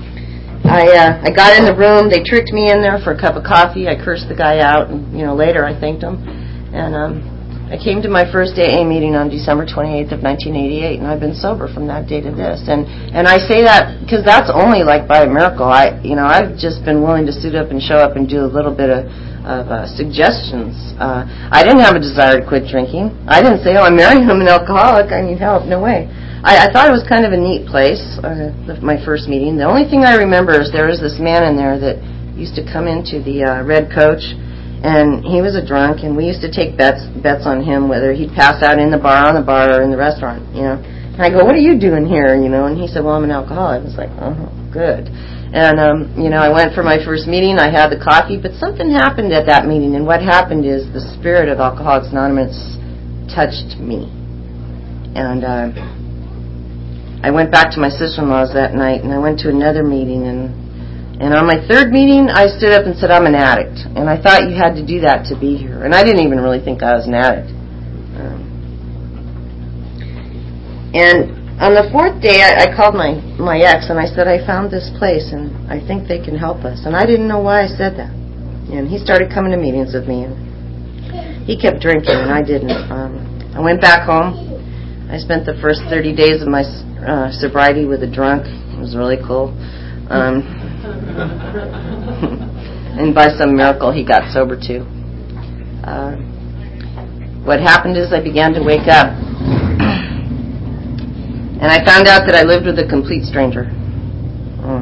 I uh, I got in the room. They tricked me in there for a cup of coffee. I cursed the guy out, and, you know, later I thanked him. And, um... I came to my first A A meeting on December twenty-eighth of nineteen eighty-eight, and I've been sober from that day to this. And and I say that because that's only like by a miracle. I you know I've just been willing to suit up and show up and do a little bit of of uh, suggestions. Uh, I didn't have a desire to quit drinking. I didn't say, oh, I'm marrying him an alcoholic. I need help. No way. I, I thought it was kind of a neat place. Uh, my first meeting. The only thing I remember is there was this man in there that used to come into the uh, red coach. And he was a drunk, and we used to take bets bets on him, whether he'd pass out in the bar, on the bar, or in the restaurant, you know. And I go, what are you doing here, you know? And he said, well, I'm an alcoholic. I was like, oh, good. And, um, you know, I went for my first meeting. I had the coffee, but something happened at that meeting, and what happened is the spirit of Alcoholics Anonymous touched me. And uh, I went back to my sister-in-law's that night, and I went to another meeting, and And on my third meeting, I stood up and said, I'm an addict. And I thought you had to do that to be here. And I didn't even really think I was an addict. Um, and on the fourth day, I, I called my, my ex, and I said, I found this place, and I think they can help us. And I didn't know why I said that. And he started coming to meetings with me. And he kept drinking, and I didn't. Um, I went back home. I spent the first thirty days of my uh, sobriety with a drunk. It was really cool. Um, and by some miracle, he got sober too. Uh, what happened is I began to wake up. And I found out that I lived with a complete stranger. Mm.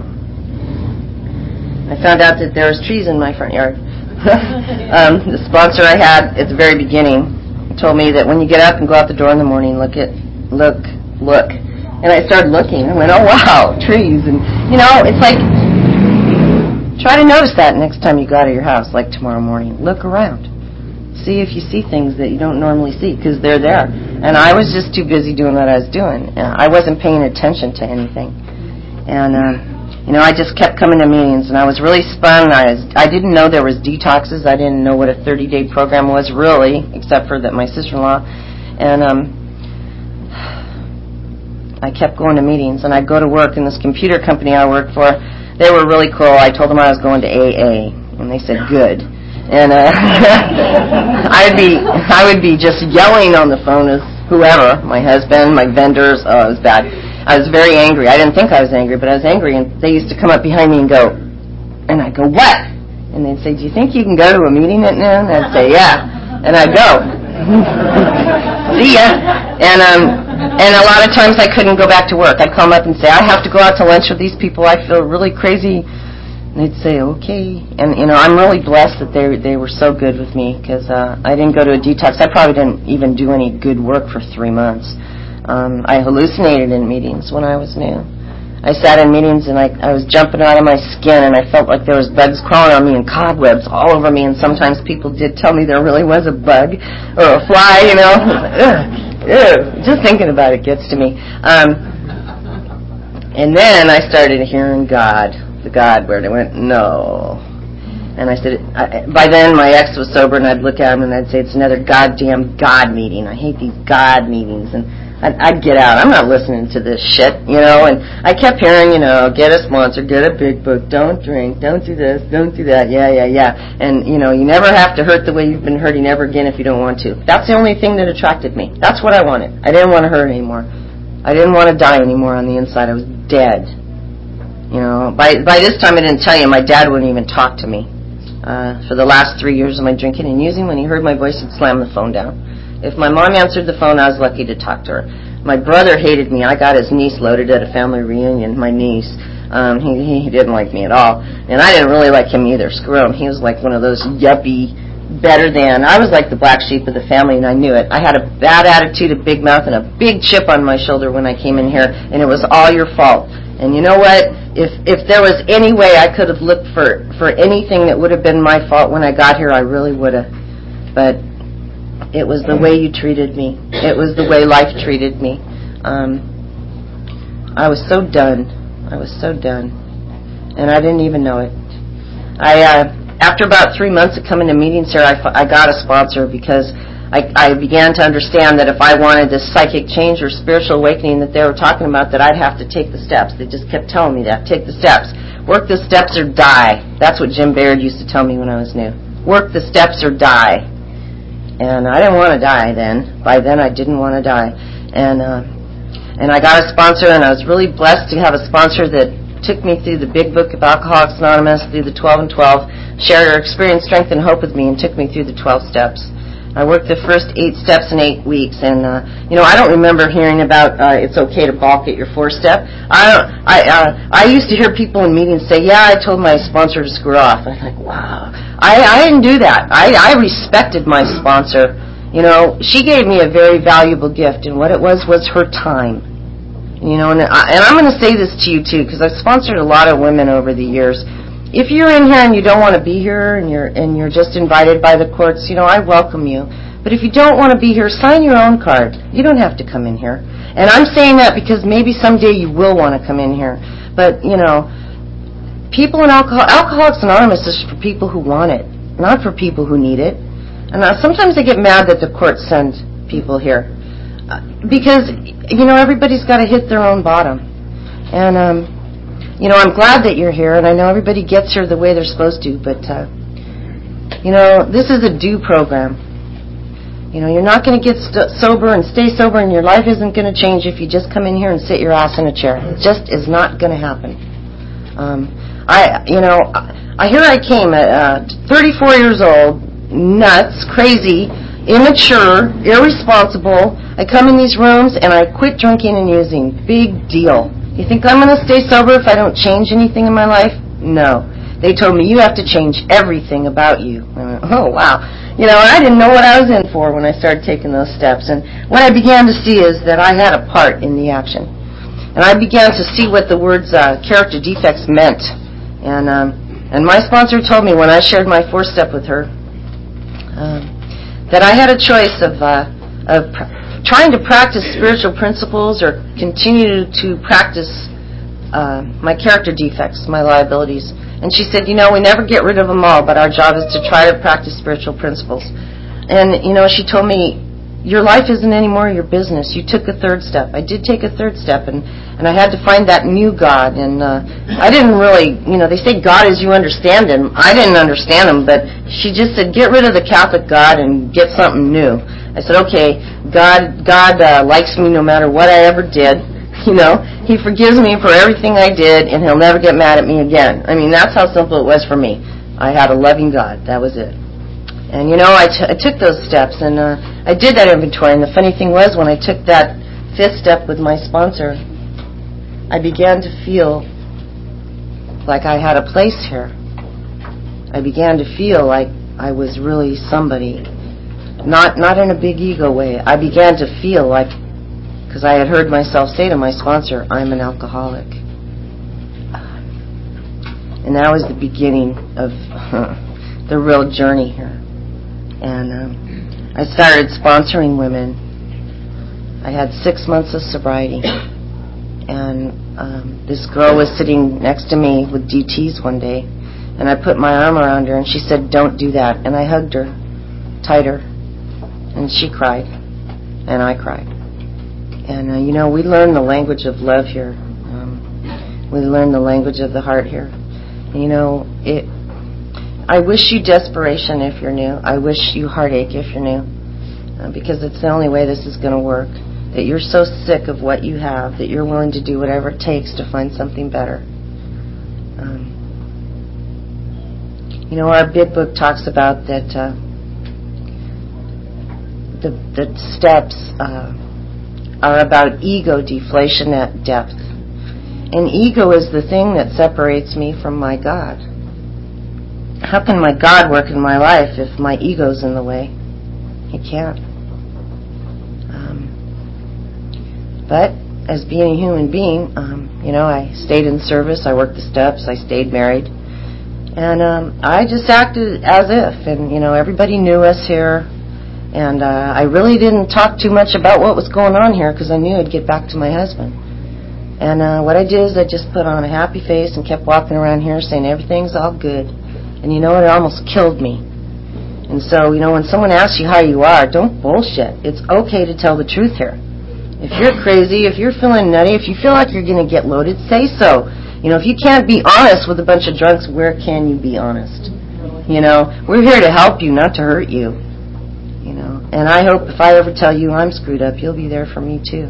I found out that there was trees in my front yard. um, the sponsor I had at the very beginning told me that when you get up and go out the door in the morning, look at, look, look. And I started looking. I went, oh, wow, trees. And, you know, it's like, try to notice that next time you go out of your house, like tomorrow morning. Look around. See if you see things that you don't normally see, because they're there. And I was just too busy doing what I was doing. I wasn't paying attention to anything. And, uh, you know, I just kept coming to meetings, and I was really spun. I, was, I didn't know there was detoxes. I didn't know what a thirty-day program was, really, except for that my sister-in-law. And um, I kept going to meetings, and I'd go to work in this computer company I worked for. They were really cool. I told them I was going to A A, and they said, good. And uh, I'd be, I would be just yelling on the phone as whoever, my husband, my vendors. Oh, it was bad. I was very angry. I didn't think I was angry, but I was angry. And they used to come up behind me and go, and I'd go, what? And they'd say, do you think you can go to a meeting at noon? I'd say, yeah. And I'd go. See ya. And um, and a lot of times I couldn't go back to work. I'd come up and say, I have to go out to lunch with these people. I feel really crazy. And they'd say, okay. And, you know, I'm really blessed that they they were so good with me, because uh, I didn't go to a detox. I probably didn't even do any good work for three months. Um, I hallucinated in meetings when I was new. I sat in meetings, and I, I was jumping out of my skin, and I felt like there was bugs crawling on me and cobwebs all over me, and sometimes people did tell me there really was a bug or a fly, you know. Ugh, ugh. Just thinking about it gets to me. Um, and then I started hearing God. The God word. I went, no. And I said, I, by then my ex was sober, and I'd look at him and I'd say, it's another goddamn God meeting. I hate these God meetings. And I'd, I'd get out. I'm not listening to this shit, you know. And I kept hearing, you know, get a sponsor, get a big book, don't drink, don't do this, don't do that, yeah, yeah, yeah. And, you know, you never have to hurt the way you've been hurting ever again if you don't want to. That's the only thing that attracted me. That's what I wanted. I didn't want to hurt anymore. I didn't want to die anymore on the inside. I was dead. You know, by by this time I didn't tell you, my dad wouldn't even talk to me. Uh, for the last three years of my drinking and using, when he heard my voice, he'd slam the phone down. If my mom answered the phone, I was lucky to talk to her. My brother hated me. I got his niece loaded at a family reunion, my niece. Um, he, he didn't like me at all. And I didn't really like him either. Screw him. He was like one of those yuppie, better than. I was like the black sheep of the family, and I knew it. I had a bad attitude, a big mouth, and a big chip on my shoulder when I came in here, and it was all your fault. And you know what? If if there was any way I could have looked for, for anything that would have been my fault when I got here, I really would have. But it was the way you treated me. It was the way life treated me. Um, I was so done. I was so done. And I didn't even know it. I uh, after about three months of coming to meetings here, I, I got a sponsor, because I, I began to understand that if I wanted this psychic change or spiritual awakening that they were talking about, that I'd have to take the steps. They just kept telling me that. Take the steps. Work the steps or die. That's what Jim Baird used to tell me when I was new. Work the steps or die. And I didn't want to die then. By then I didn't want to die. And uh, and I got a sponsor, and I was really blessed to have a sponsor that took me through the big book of Alcoholics Anonymous, through the twelve and twelve, shared her experience, strength, and hope with me, and took me through the twelve steps. I worked the first eight steps in eight weeks, and uh, you know, I don't remember hearing about uh, it's okay to balk at your fourth step. I don't, I uh, I used to hear people in meetings say, "Yeah, I told my sponsor to screw off." I was like, "Wow, I I didn't do that. I I respected my sponsor. You know, she gave me a very valuable gift, and what it was was her time. You know, and I, and I'm going to say this to you too, because I've sponsored a lot of women over the years. If you're in here and you don't want to be here, and you're and you're just invited by the courts, you know, I welcome you. But if you don't want to be here, sign your own card. You don't have to come in here. And I'm saying that because maybe someday you will want to come in here. But, you know, people in alcohol, Alcoholics Anonymous is for people who want it, not for people who need it. And uh, sometimes I get mad that the courts send people here. Uh, because, you know, everybody's got to hit their own bottom. And, um... you know, I'm glad that you're here, and I know everybody gets here the way they're supposed to, but, uh, you know, this is a do program. You know, you're not going to get st- sober and stay sober, and your life isn't going to change if you just come in here and sit your ass in a chair. It just is not going to happen. Um, I, you know, I, here I came at uh, thirty-four years old, nuts, crazy, immature, irresponsible. I come in these rooms and I quit drinking and using. Big deal. You think I'm going to stay sober if I don't change anything in my life? No. They told me, you have to change everything about you. I went, oh, wow. You know, I didn't know what I was in for when I started taking those steps. And what I began to see is that I had a part in the action. And I began to see what the words uh, character defects meant. And um, and my sponsor told me when I shared my four-step with her um, that I had a choice of, uh, of pr- trying to practice spiritual principles or continue to practice uh, my character defects, my liabilities. And she said, you know, we never get rid of them all, but our job is to try to practice spiritual principles. And, you know, she told me, your life isn't anymore your business. You took a third step. I did take a third step, and, and I had to find that new God. And uh, I didn't really, you know, they say God as you understand Him. I didn't understand Him, but she just said, get rid of the Catholic God and get something new. I said, okay, God God uh, likes me no matter what I ever did. You know, He forgives me for everything I did, and He'll never get mad at me again. I mean, that's how simple it was for me. I had a loving God. That was it. And, you know, I, t- I took those steps, and uh, I did that inventory. And the funny thing was, when I took that fifth step with my sponsor, I began to feel like I had a place here. I began to feel like I was really somebody, not not in a big ego way. I began to feel like, because I had heard myself say to my sponsor, I'm an alcoholic. And that was the beginning of huh, the real journey here. And um, I started sponsoring women. I had six months of sobriety. And um, this girl was sitting next to me with D Ts one day. And I put my arm around her and she said, don't do that. And I hugged her tighter. And she cried. And I cried. And, uh, you know, we learn the language of love here. Um, we learn the language of the heart here. And, you know, it... I wish you desperation if you're new. I wish you heartache if you're new. Uh, because it's the only way this is going to work. That you're so sick of what you have that you're willing to do whatever it takes to find something better. Um, you know, our big book talks about that uh, the, the steps uh, are about ego deflation at depth. And ego is the thing that separates me from my God. How can my God work in my life if my ego's in the way? He can't. Um, but as being a human being, um, you know, I stayed in service, I worked the steps, I stayed married, and um, I just acted as if, and you know, everybody knew us here, and uh, I really didn't talk too much about what was going on here because I knew I'd get back to my husband. And uh, what I did is I just put on a happy face and kept walking around here saying everything's all good. And you know what? It almost killed me. And so, you know, when someone asks you how you are, don't bullshit. It's okay to tell the truth here. If you're crazy, if you're feeling nutty, if you feel like you're going to get loaded, say so. You know, if you can't be honest with a bunch of drunks, where can you be honest? You know, we're here to help you, not to hurt you. You know, and I hope if I ever tell you I'm screwed up, you'll be there for me too.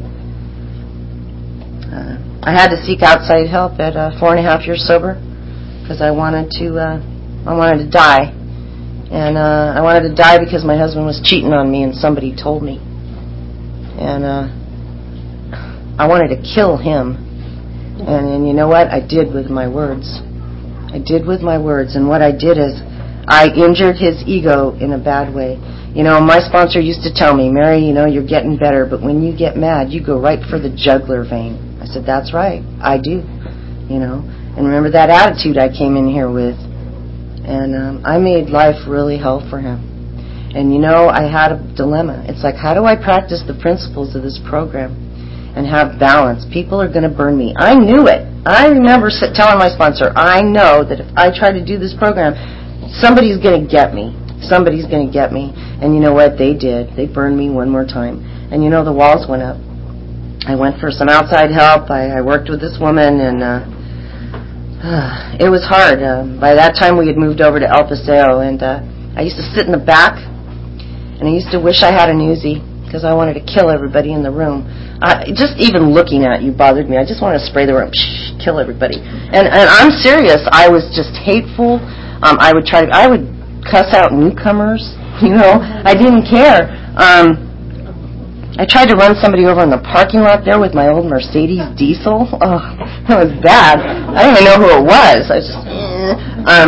Uh, I had to seek outside help at uh, four and a half years sober because I wanted to... Uh, I wanted to die. And uh, I wanted to die because my husband was cheating on me and somebody told me. And uh, I wanted to kill him. And, and you know what? I did with my words. I did with my words. And what I did is I injured his ego in a bad way. You know, my sponsor used to tell me, Mary, you know, you're getting better, but when you get mad, you go right for the jugular vein. I said, that's right. I do. You know. And remember that attitude I came in here with. And um, I made life really hell for him. And, you know, I had a dilemma. It's like, how do I practice the principles of this program and have balance? People are going to burn me. I knew it. I remember telling my sponsor, I know that if I try to do this program, somebody's going to get me. Somebody's going to get me. And you know what? They did. They burned me one more time. And, you know, the walls went up. I went for some outside help. I, I worked with this woman, and... Uh, It was hard. Uh, by that time, we had moved over to El Paseo, and uh, I used to sit in the back, and I used to wish I had an Uzi because I wanted to kill everybody in the room. Uh, just even looking at you bothered me. I just wanted to spray the room, psh, kill everybody. And, and I'm serious. I was just hateful. Um, I would try to. I would cuss out newcomers. You know, I didn't care. Um, I tried to run somebody over in the parking lot there with my old Mercedes diesel. Oh, that was bad. I didn't even know who it was. I was just, eh. um,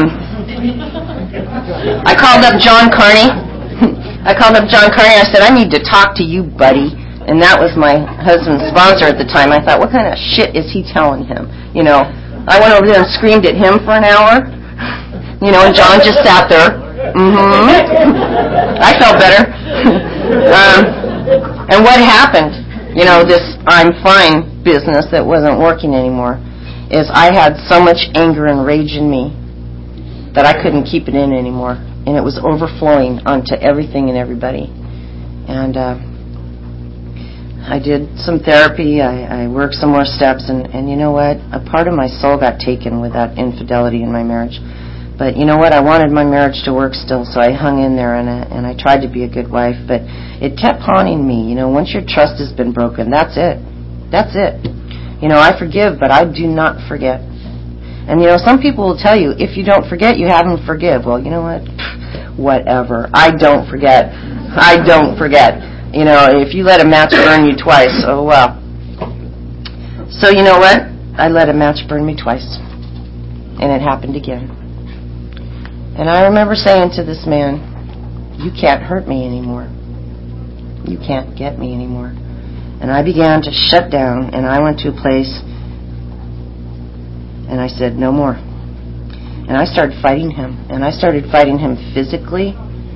I called up John Carney. I called up John Carney. I said, I need to talk to you, buddy. And that was my husband's sponsor at the time. I thought, what kind of shit is he telling him? You know, I went over there and screamed at him for an hour. You know, and John just sat there. Mm-hmm. I felt better. um, and what happened, you know, this I'm fine business that wasn't working anymore, is I had so much anger and rage in me that I couldn't keep it in anymore. And it was overflowing onto everything and everybody. And uh, I did some therapy. I, I worked some more steps. And, and you know what? A part of my soul got taken with that infidelity in my marriage. But you know what? I wanted my marriage to work still, so I hung in there, and I, and I tried to be a good wife. But it kept haunting me. You know, once your trust has been broken, that's it. That's it. You know, I forgive, but I do not forget. And, you know, some people will tell you, if you don't forget, you haven't forgive. Well, you know what? Whatever. I don't forget. I don't forget. You know, if you let a match burn you twice, oh, well. So, you know what? I let a match burn me twice. And it happened again. And I remember saying to this man, you can't hurt me anymore. You can't get me anymore. And I began to shut down, and I went to a place, and I said, no more. And I started fighting him. And I started fighting him physically.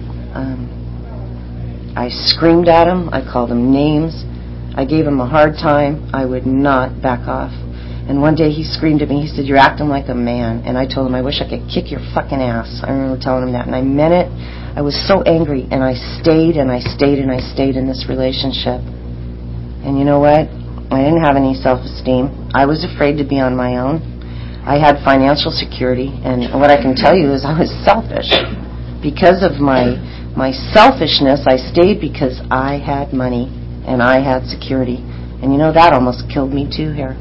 Um, I screamed at him. I called him names. I gave him a hard time. I would not back off. And one day he screamed at me. He said, you're acting like a man. And I told him, I wish I could kick your fucking ass. I remember telling him that. And I meant it. I was so angry. And I stayed and I stayed and I stayed in this relationship. And you know what? I didn't have any self-esteem. I was afraid to be on my own. I had financial security. And what I can tell you is I was selfish. Because of my my selfishness, I stayed because I had money and I had security. And you know, that almost killed me too here.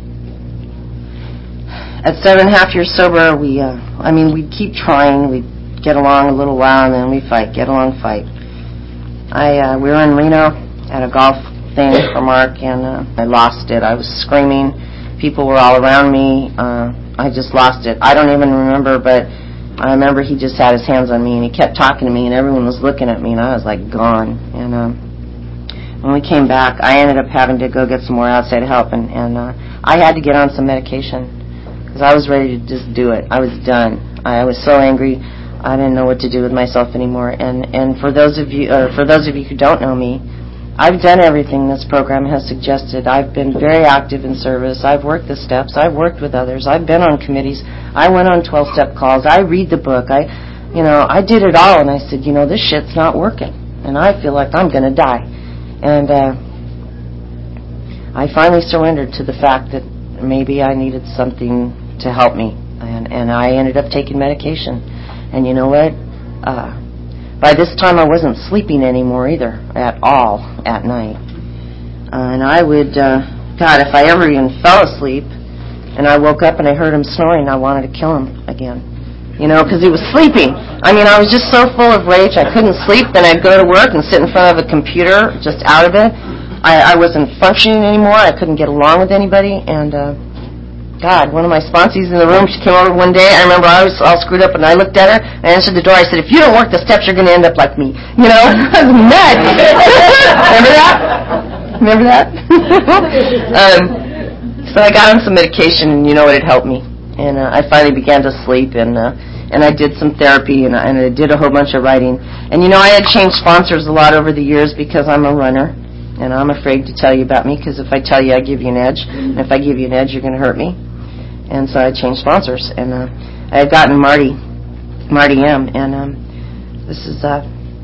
At seven and a half years sober, we, uh, I mean, we'd keep trying. We'd get along a little while, and then we'd fight. Get along, fight. I, uh, we were in Reno at a golf thing for Mark, and uh, I lost it. I was screaming. People were all around me. Uh, I just lost it. I don't even remember, but I remember he just had his hands on me, and he kept talking to me, and everyone was looking at me, and I was, like, gone. And um, when we came back, I ended up having to go get some more outside help, and, and uh, I had to get on some medication. Because I was ready to just do it. I was done. I was so angry. I didn't know what to do with myself anymore. And and for those of you, or for those of you who don't know me, I've done everything this program has suggested. I've been very active in service. I've worked the steps. I've worked with others. I've been on committees. I went on twelve-step calls. I read the book. I, you know, I did it all. And I said, you know, this shit's not working. And I feel like I'm going to die. And uh, I finally surrendered to the fact that maybe I needed something to help me, and and I ended up taking medication. And you know what? Uh, by this time, I wasn't sleeping anymore either, at all, at night. Uh, and I would, uh, God, if I ever even fell asleep, and I woke up and I heard him snoring, I wanted to kill him again. You know, because he was sleeping. I mean, I was just so full of rage, I couldn't sleep. Then I'd go to work and sit in front of a computer, just out of it. I, I wasn't functioning anymore. I couldn't get along with anybody, and uh, God, one of my sponsees in the room, she came over one day. I remember I was all screwed up, and I looked at her, and I answered the door. I said, if you don't work the steps, you're going to end up like me. You know, I was nuts. Remember that? Remember that? um, so I got on some medication, and you know what, it helped me. And uh, I finally began to sleep, and uh, and I did some therapy, and, and I did a whole bunch of writing. And, you know, I had changed sponsors a lot over the years because I'm a runner, and I'm afraid to tell you about me, because if I tell you, I give you an edge. And if I give you an edge, you're going to hurt me. And so I changed sponsors. And uh, I had gotten Marty, Marty M. And um, this is uh,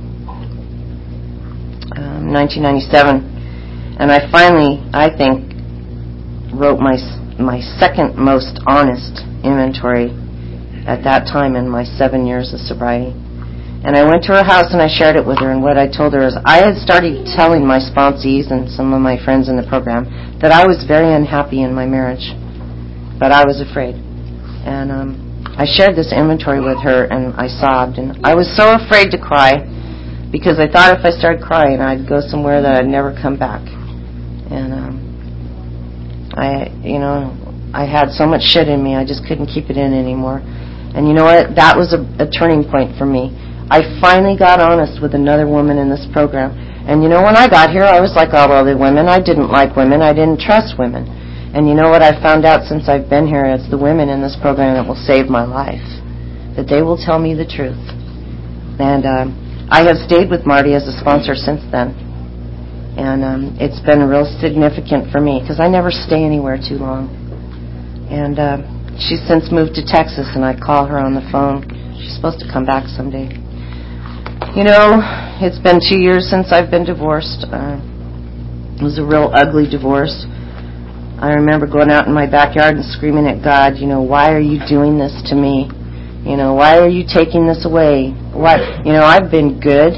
um, nineteen ninety-seven. And I finally, I think, wrote my my second most honest inventory at that time in my seven years of sobriety. And I went to her house and I shared it with her, and what I told her is I had started telling my sponsees and some of my friends in the program that I was very unhappy in my marriage, but I was afraid. And um, I shared this inventory with her, and I sobbed, and I was so afraid to cry. because I thought if I started crying, I'd go somewhere that I'd never come back. And um, I, you know, I had so much shit in me, I just couldn't keep it in anymore. And you know what? That was a, a turning point for me. I finally got honest with another woman in this program. And you know, when I got here, I was like all other women. I didn't like women. I didn't trust women. And you know what I found out since I've been here? It's the women in this program that will save my life. That they will tell me the truth. And uh, I have stayed with Marty as a sponsor since then. And um, it's been real significant for me because I never stay anywhere too long. And uh, she's since moved to Texas, and I call her on the phone. She's supposed to come back someday. You know, it's been two years since I've been divorced. Uh, it was a real ugly divorce. I remember going out in my backyard and screaming at God, you know, why are you doing this to me? You know, why are you taking this away? What? You know, I've been good.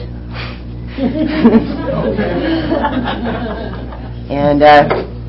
And uh,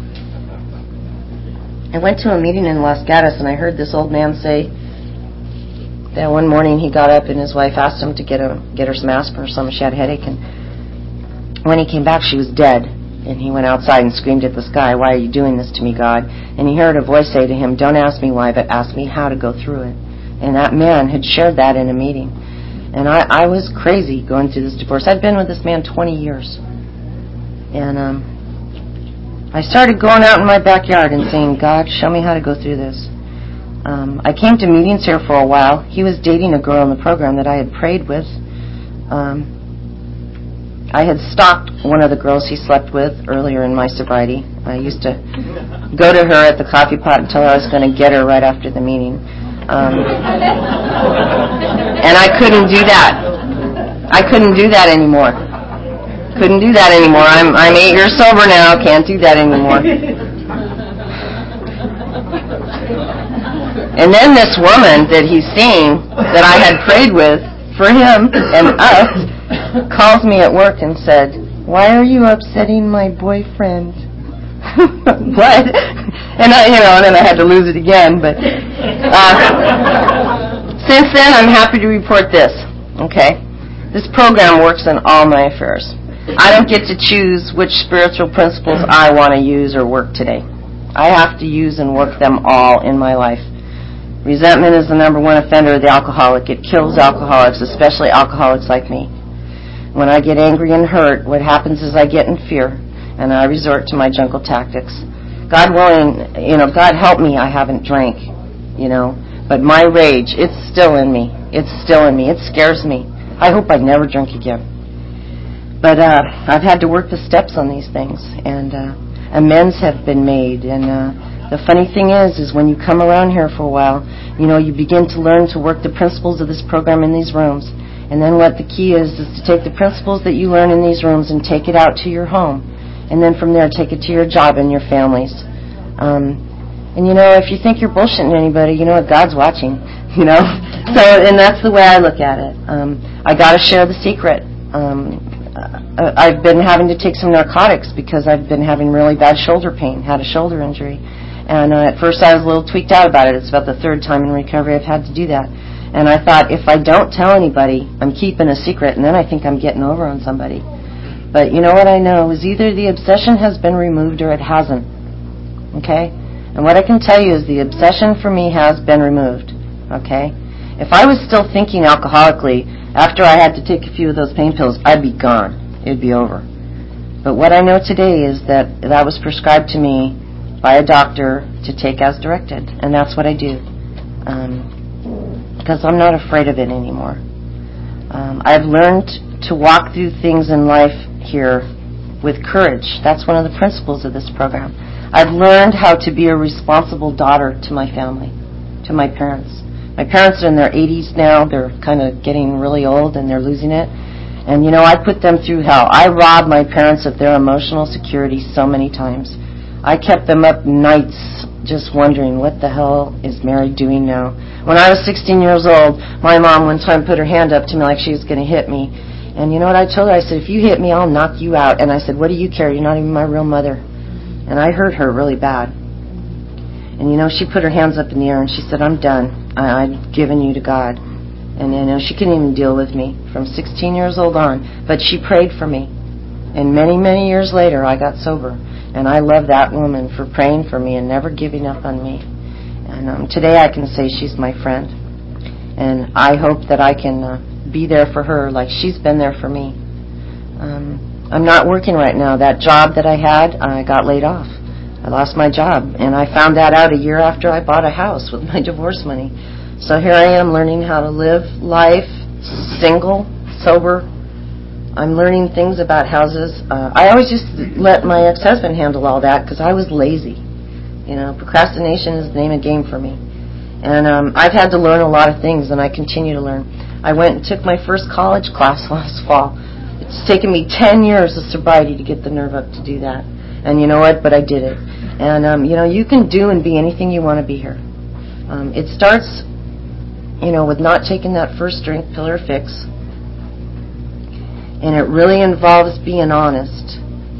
I went to a meeting in Los Gatos, and I heard this old man say that one morning he got up and his wife asked him to get a get her some aspirin or something. She had a headache, and when he came back, she was dead. And he went outside and screamed at the sky, why are you doing this to me, God? And he heard a voice say to him, don't ask me why, but ask me how to go through it. And that man had shared that in a meeting. And I, I was crazy going through this divorce. I'd been with this man twenty years. And um, I started going out in my backyard and saying, God, show me how to go through this. Um, I came to meetings here for a while. He was dating a girl in the program that I had prayed with. Um, I had stalked one of the girls he slept with earlier in my sobriety. I used to go to her at the coffee pot and tell her I was going to get her right after the meeting. Um, and I couldn't do that. I couldn't do that anymore. Couldn't do that anymore. I'm I'm eight years sober now. Can't do that anymore. And then this woman that he's seeing, that I had prayed with for him and us, calls me at work and said, why are you upsetting my boyfriend? What? And I, you know, and then I had to lose it again. But uh, since then, I'm happy to report this. Okay, this program works in all my affairs. I don't get to choose which spiritual principles I want to use or work today. I have to use and work them all in my life. Resentment is the number one offender of the alcoholic. It kills alcoholics, especially alcoholics like me. When I get angry and hurt, what happens is I get in fear, and I resort to my jungle tactics. God willing, you know, God help me, I haven't drank, you know, but my rage, it's still in me. It's still in me. It scares me. I hope I never drink again. But uh, I've had to work the steps on these things, and uh, amends have been made, and uh, the funny thing is, is when you come around here for a while, you know, you begin to learn to work the principles of this program in these rooms. And then what the key is, is to take the principles that you learn in these rooms and take it out to your home. And then from there, take it to your job and your families. Um, and, you know, if you think you're bullshitting anybody, you know what? God's watching, you know. So, and that's the way I look at it. Um, I got to share the secret. Um, I've been having to take some narcotics because I've been having really bad shoulder pain, had a shoulder injury. And uh, at first I was a little tweaked out about it. It's about the third time in recovery I've had to do that. And I thought, if I don't tell anybody, I'm keeping a secret, and then I think I'm getting over on somebody. But you know what I know is either the obsession has been removed or it hasn't. Okay? And what I can tell you is the obsession for me has been removed. Okay? If I was still thinking alcoholically after I had to take a few of those pain pills, I'd be gone. It'd be over. But what I know today is that that was prescribed to me by a doctor to take as directed, and that's what I do. Um, because I'm not afraid of it anymore. Um, I've learned to walk through things in life here with courage. That's one of the principles of this program. I've learned how to be a responsible daughter to my family, to my parents. My parents are in their eighties now. They're kind of getting really old, and they're losing it. And, you know, I put them through hell. I robbed my parents of their emotional security so many times. I kept them up nights just wondering, what the hell is Mary doing now? When I was sixteen years old, my mom one time put her hand up to me like she was going to hit me. And you know what I told her? I said, if you hit me, I'll knock you out. And I said, what do you care? You're not even my real mother. And I hurt her really bad. And, you know, she put her hands up in the air and she said, I'm done. I- I've given you to God. And, you know, she couldn't even deal with me from sixteen years old on. But she prayed for me. And many, many years later, I got sober. And I love that woman for praying for me and never giving up on me. And um, today I can say she's my friend. And I hope that I can uh, be there for her like she's been there for me. Um, I'm not working right now. That job that I had, I got laid off. I lost my job. And I found that out a year after I bought a house with my divorce money. So here I am learning how to live life, single, sober. I'm learning things about houses. Uh, I always used to let my ex-husband handle all that because I was lazy. You know, procrastination is the name of the game for me. And um, I've had to learn a lot of things, and I continue to learn. I went and took my first college class last fall. It's taken me ten years of sobriety to get the nerve up to do that. And you know what? But I did it. And, um, you know, you can do and be anything you want to be here. Um, it starts, you know, with not taking that first drink, pill or fix. And it really involves being honest.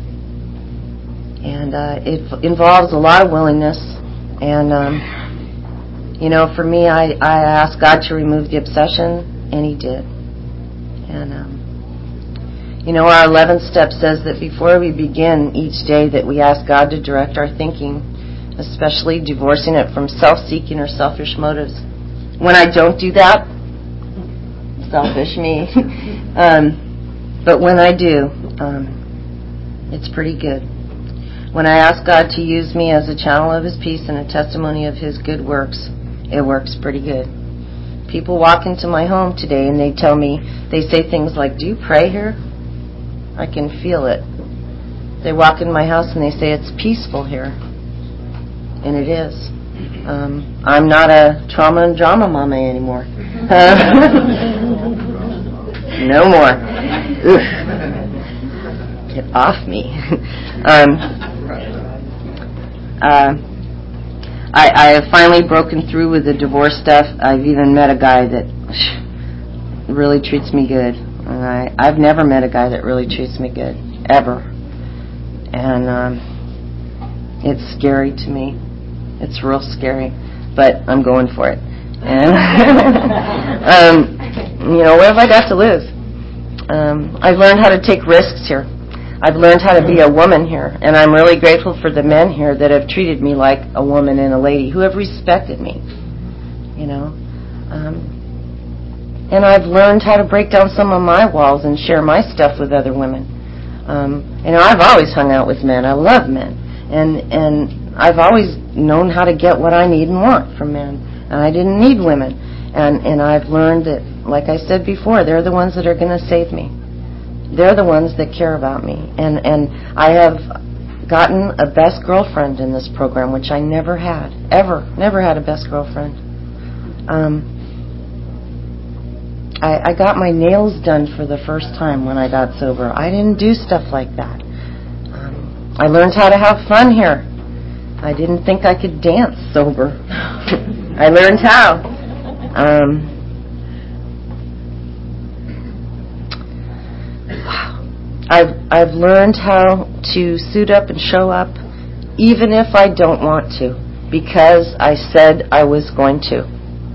And uh, it f- involves a lot of willingness. And, um, you know, for me, I, I asked God to remove the obsession, and He did. And, um, you know, our eleventh step says that before we begin each day that we ask God to direct our thinking, especially divorcing it from self-seeking or selfish motives. When I don't do that, selfish me, um, but when I do, um, it's pretty good. When I ask God to use me as a channel of His peace and a testimony of His good works, it works pretty good. People walk into my home today and they tell me, they say things like, "Do you pray here?" I can feel it. They walk in my house and they say, "It's peaceful here." And it is. Um, I'm not a trauma and drama mama anymore. Uh, no more. Oof. Get off me. um, uh, I, I have finally broken through with the divorce stuff. I've even met a guy that really treats me good. And I, I've never met a guy that really treats me good, ever. And um, it's scary to me. It's real scary, but I'm going for it. And um, you know, what have I got to lose? Um, I've learned how to take risks here. I've learned how to be a woman here, and I'm really grateful for the men here that have treated me like a woman and a lady, who have respected me. You know, um, and I've learned how to break down some of my walls and share my stuff with other women. Um, you know, I've always hung out with men. I love men, and and. I've always known how to get what I need and want from men, and I didn't need women. And and I've learned that, like I said before, they're the ones that are going to save me. They're the ones that care about me. And and I have gotten a best girlfriend in this program, which I never had, ever, never had a best girlfriend. Um, I, I got my nails done for the first time when I got sober. I didn't do stuff like that. Um, I learned how to have fun here. I didn't think I could dance sober. I learned how. Um, I've I've learned how to suit up and show up, even if I don't want to, because I said I was going to.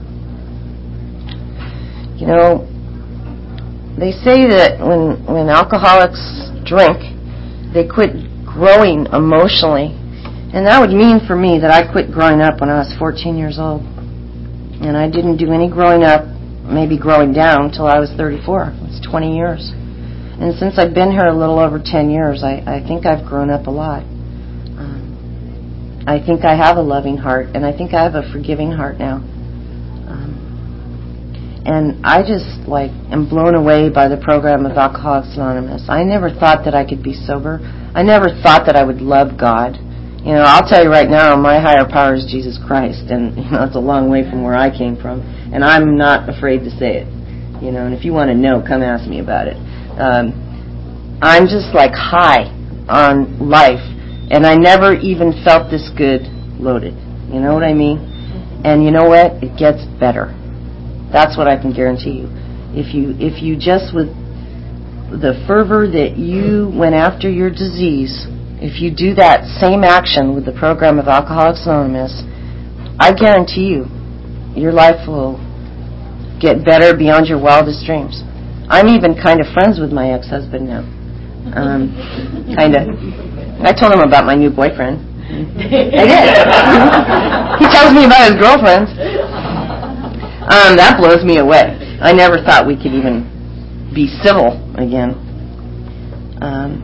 You know, they say that when when alcoholics drink, they quit growing emotionally. And that would mean for me that I quit growing up when I was fourteen years old. And I didn't do any growing up, maybe growing down, until I was thirty-four. It's twenty years. And since I've been here a little over ten years, I, I think I've grown up a lot. Um, I think I have a loving heart, and I think I have a forgiving heart now. Um, and I just, like, am blown away by the program of Alcoholics Anonymous. I never thought that I could be sober. I never thought that I would love God. You know, I'll tell you right now, my higher power is Jesus Christ, and you know, it's a long way from where I came from, and I'm not afraid to say it. You know, and if you want to know, come ask me about it. Um, I'm just like high on life, and I never even felt this good loaded. You know what I mean? And you know what? It gets better. That's what I can guarantee you. If you if you just with the fervor that you went after your disease, if you do that same action with the program of Alcoholics Anonymous, I guarantee you, your life will get better beyond your wildest dreams. I'm even kind of friends with my ex-husband now. Um, kind of. I told him about my new boyfriend. I did. He tells me about his girlfriends. Um, that blows me away. I never thought we could even be civil again. Um,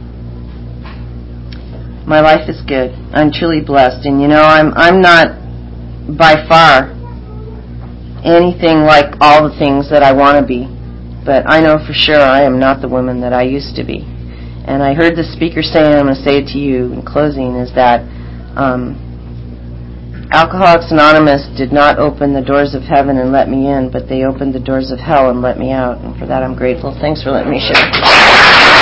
my life is good. I'm truly blessed, and you know, I'm I'm not by far anything like all the things that I want to be, but I know for sure I am not the woman that I used to be. And I heard the speaker say, and I'm going to say it to you in closing, is that um, Alcoholics Anonymous did not open the doors of heaven and let me in, but they opened the doors of hell and let me out. And for that I'm grateful. Thanks for letting me share.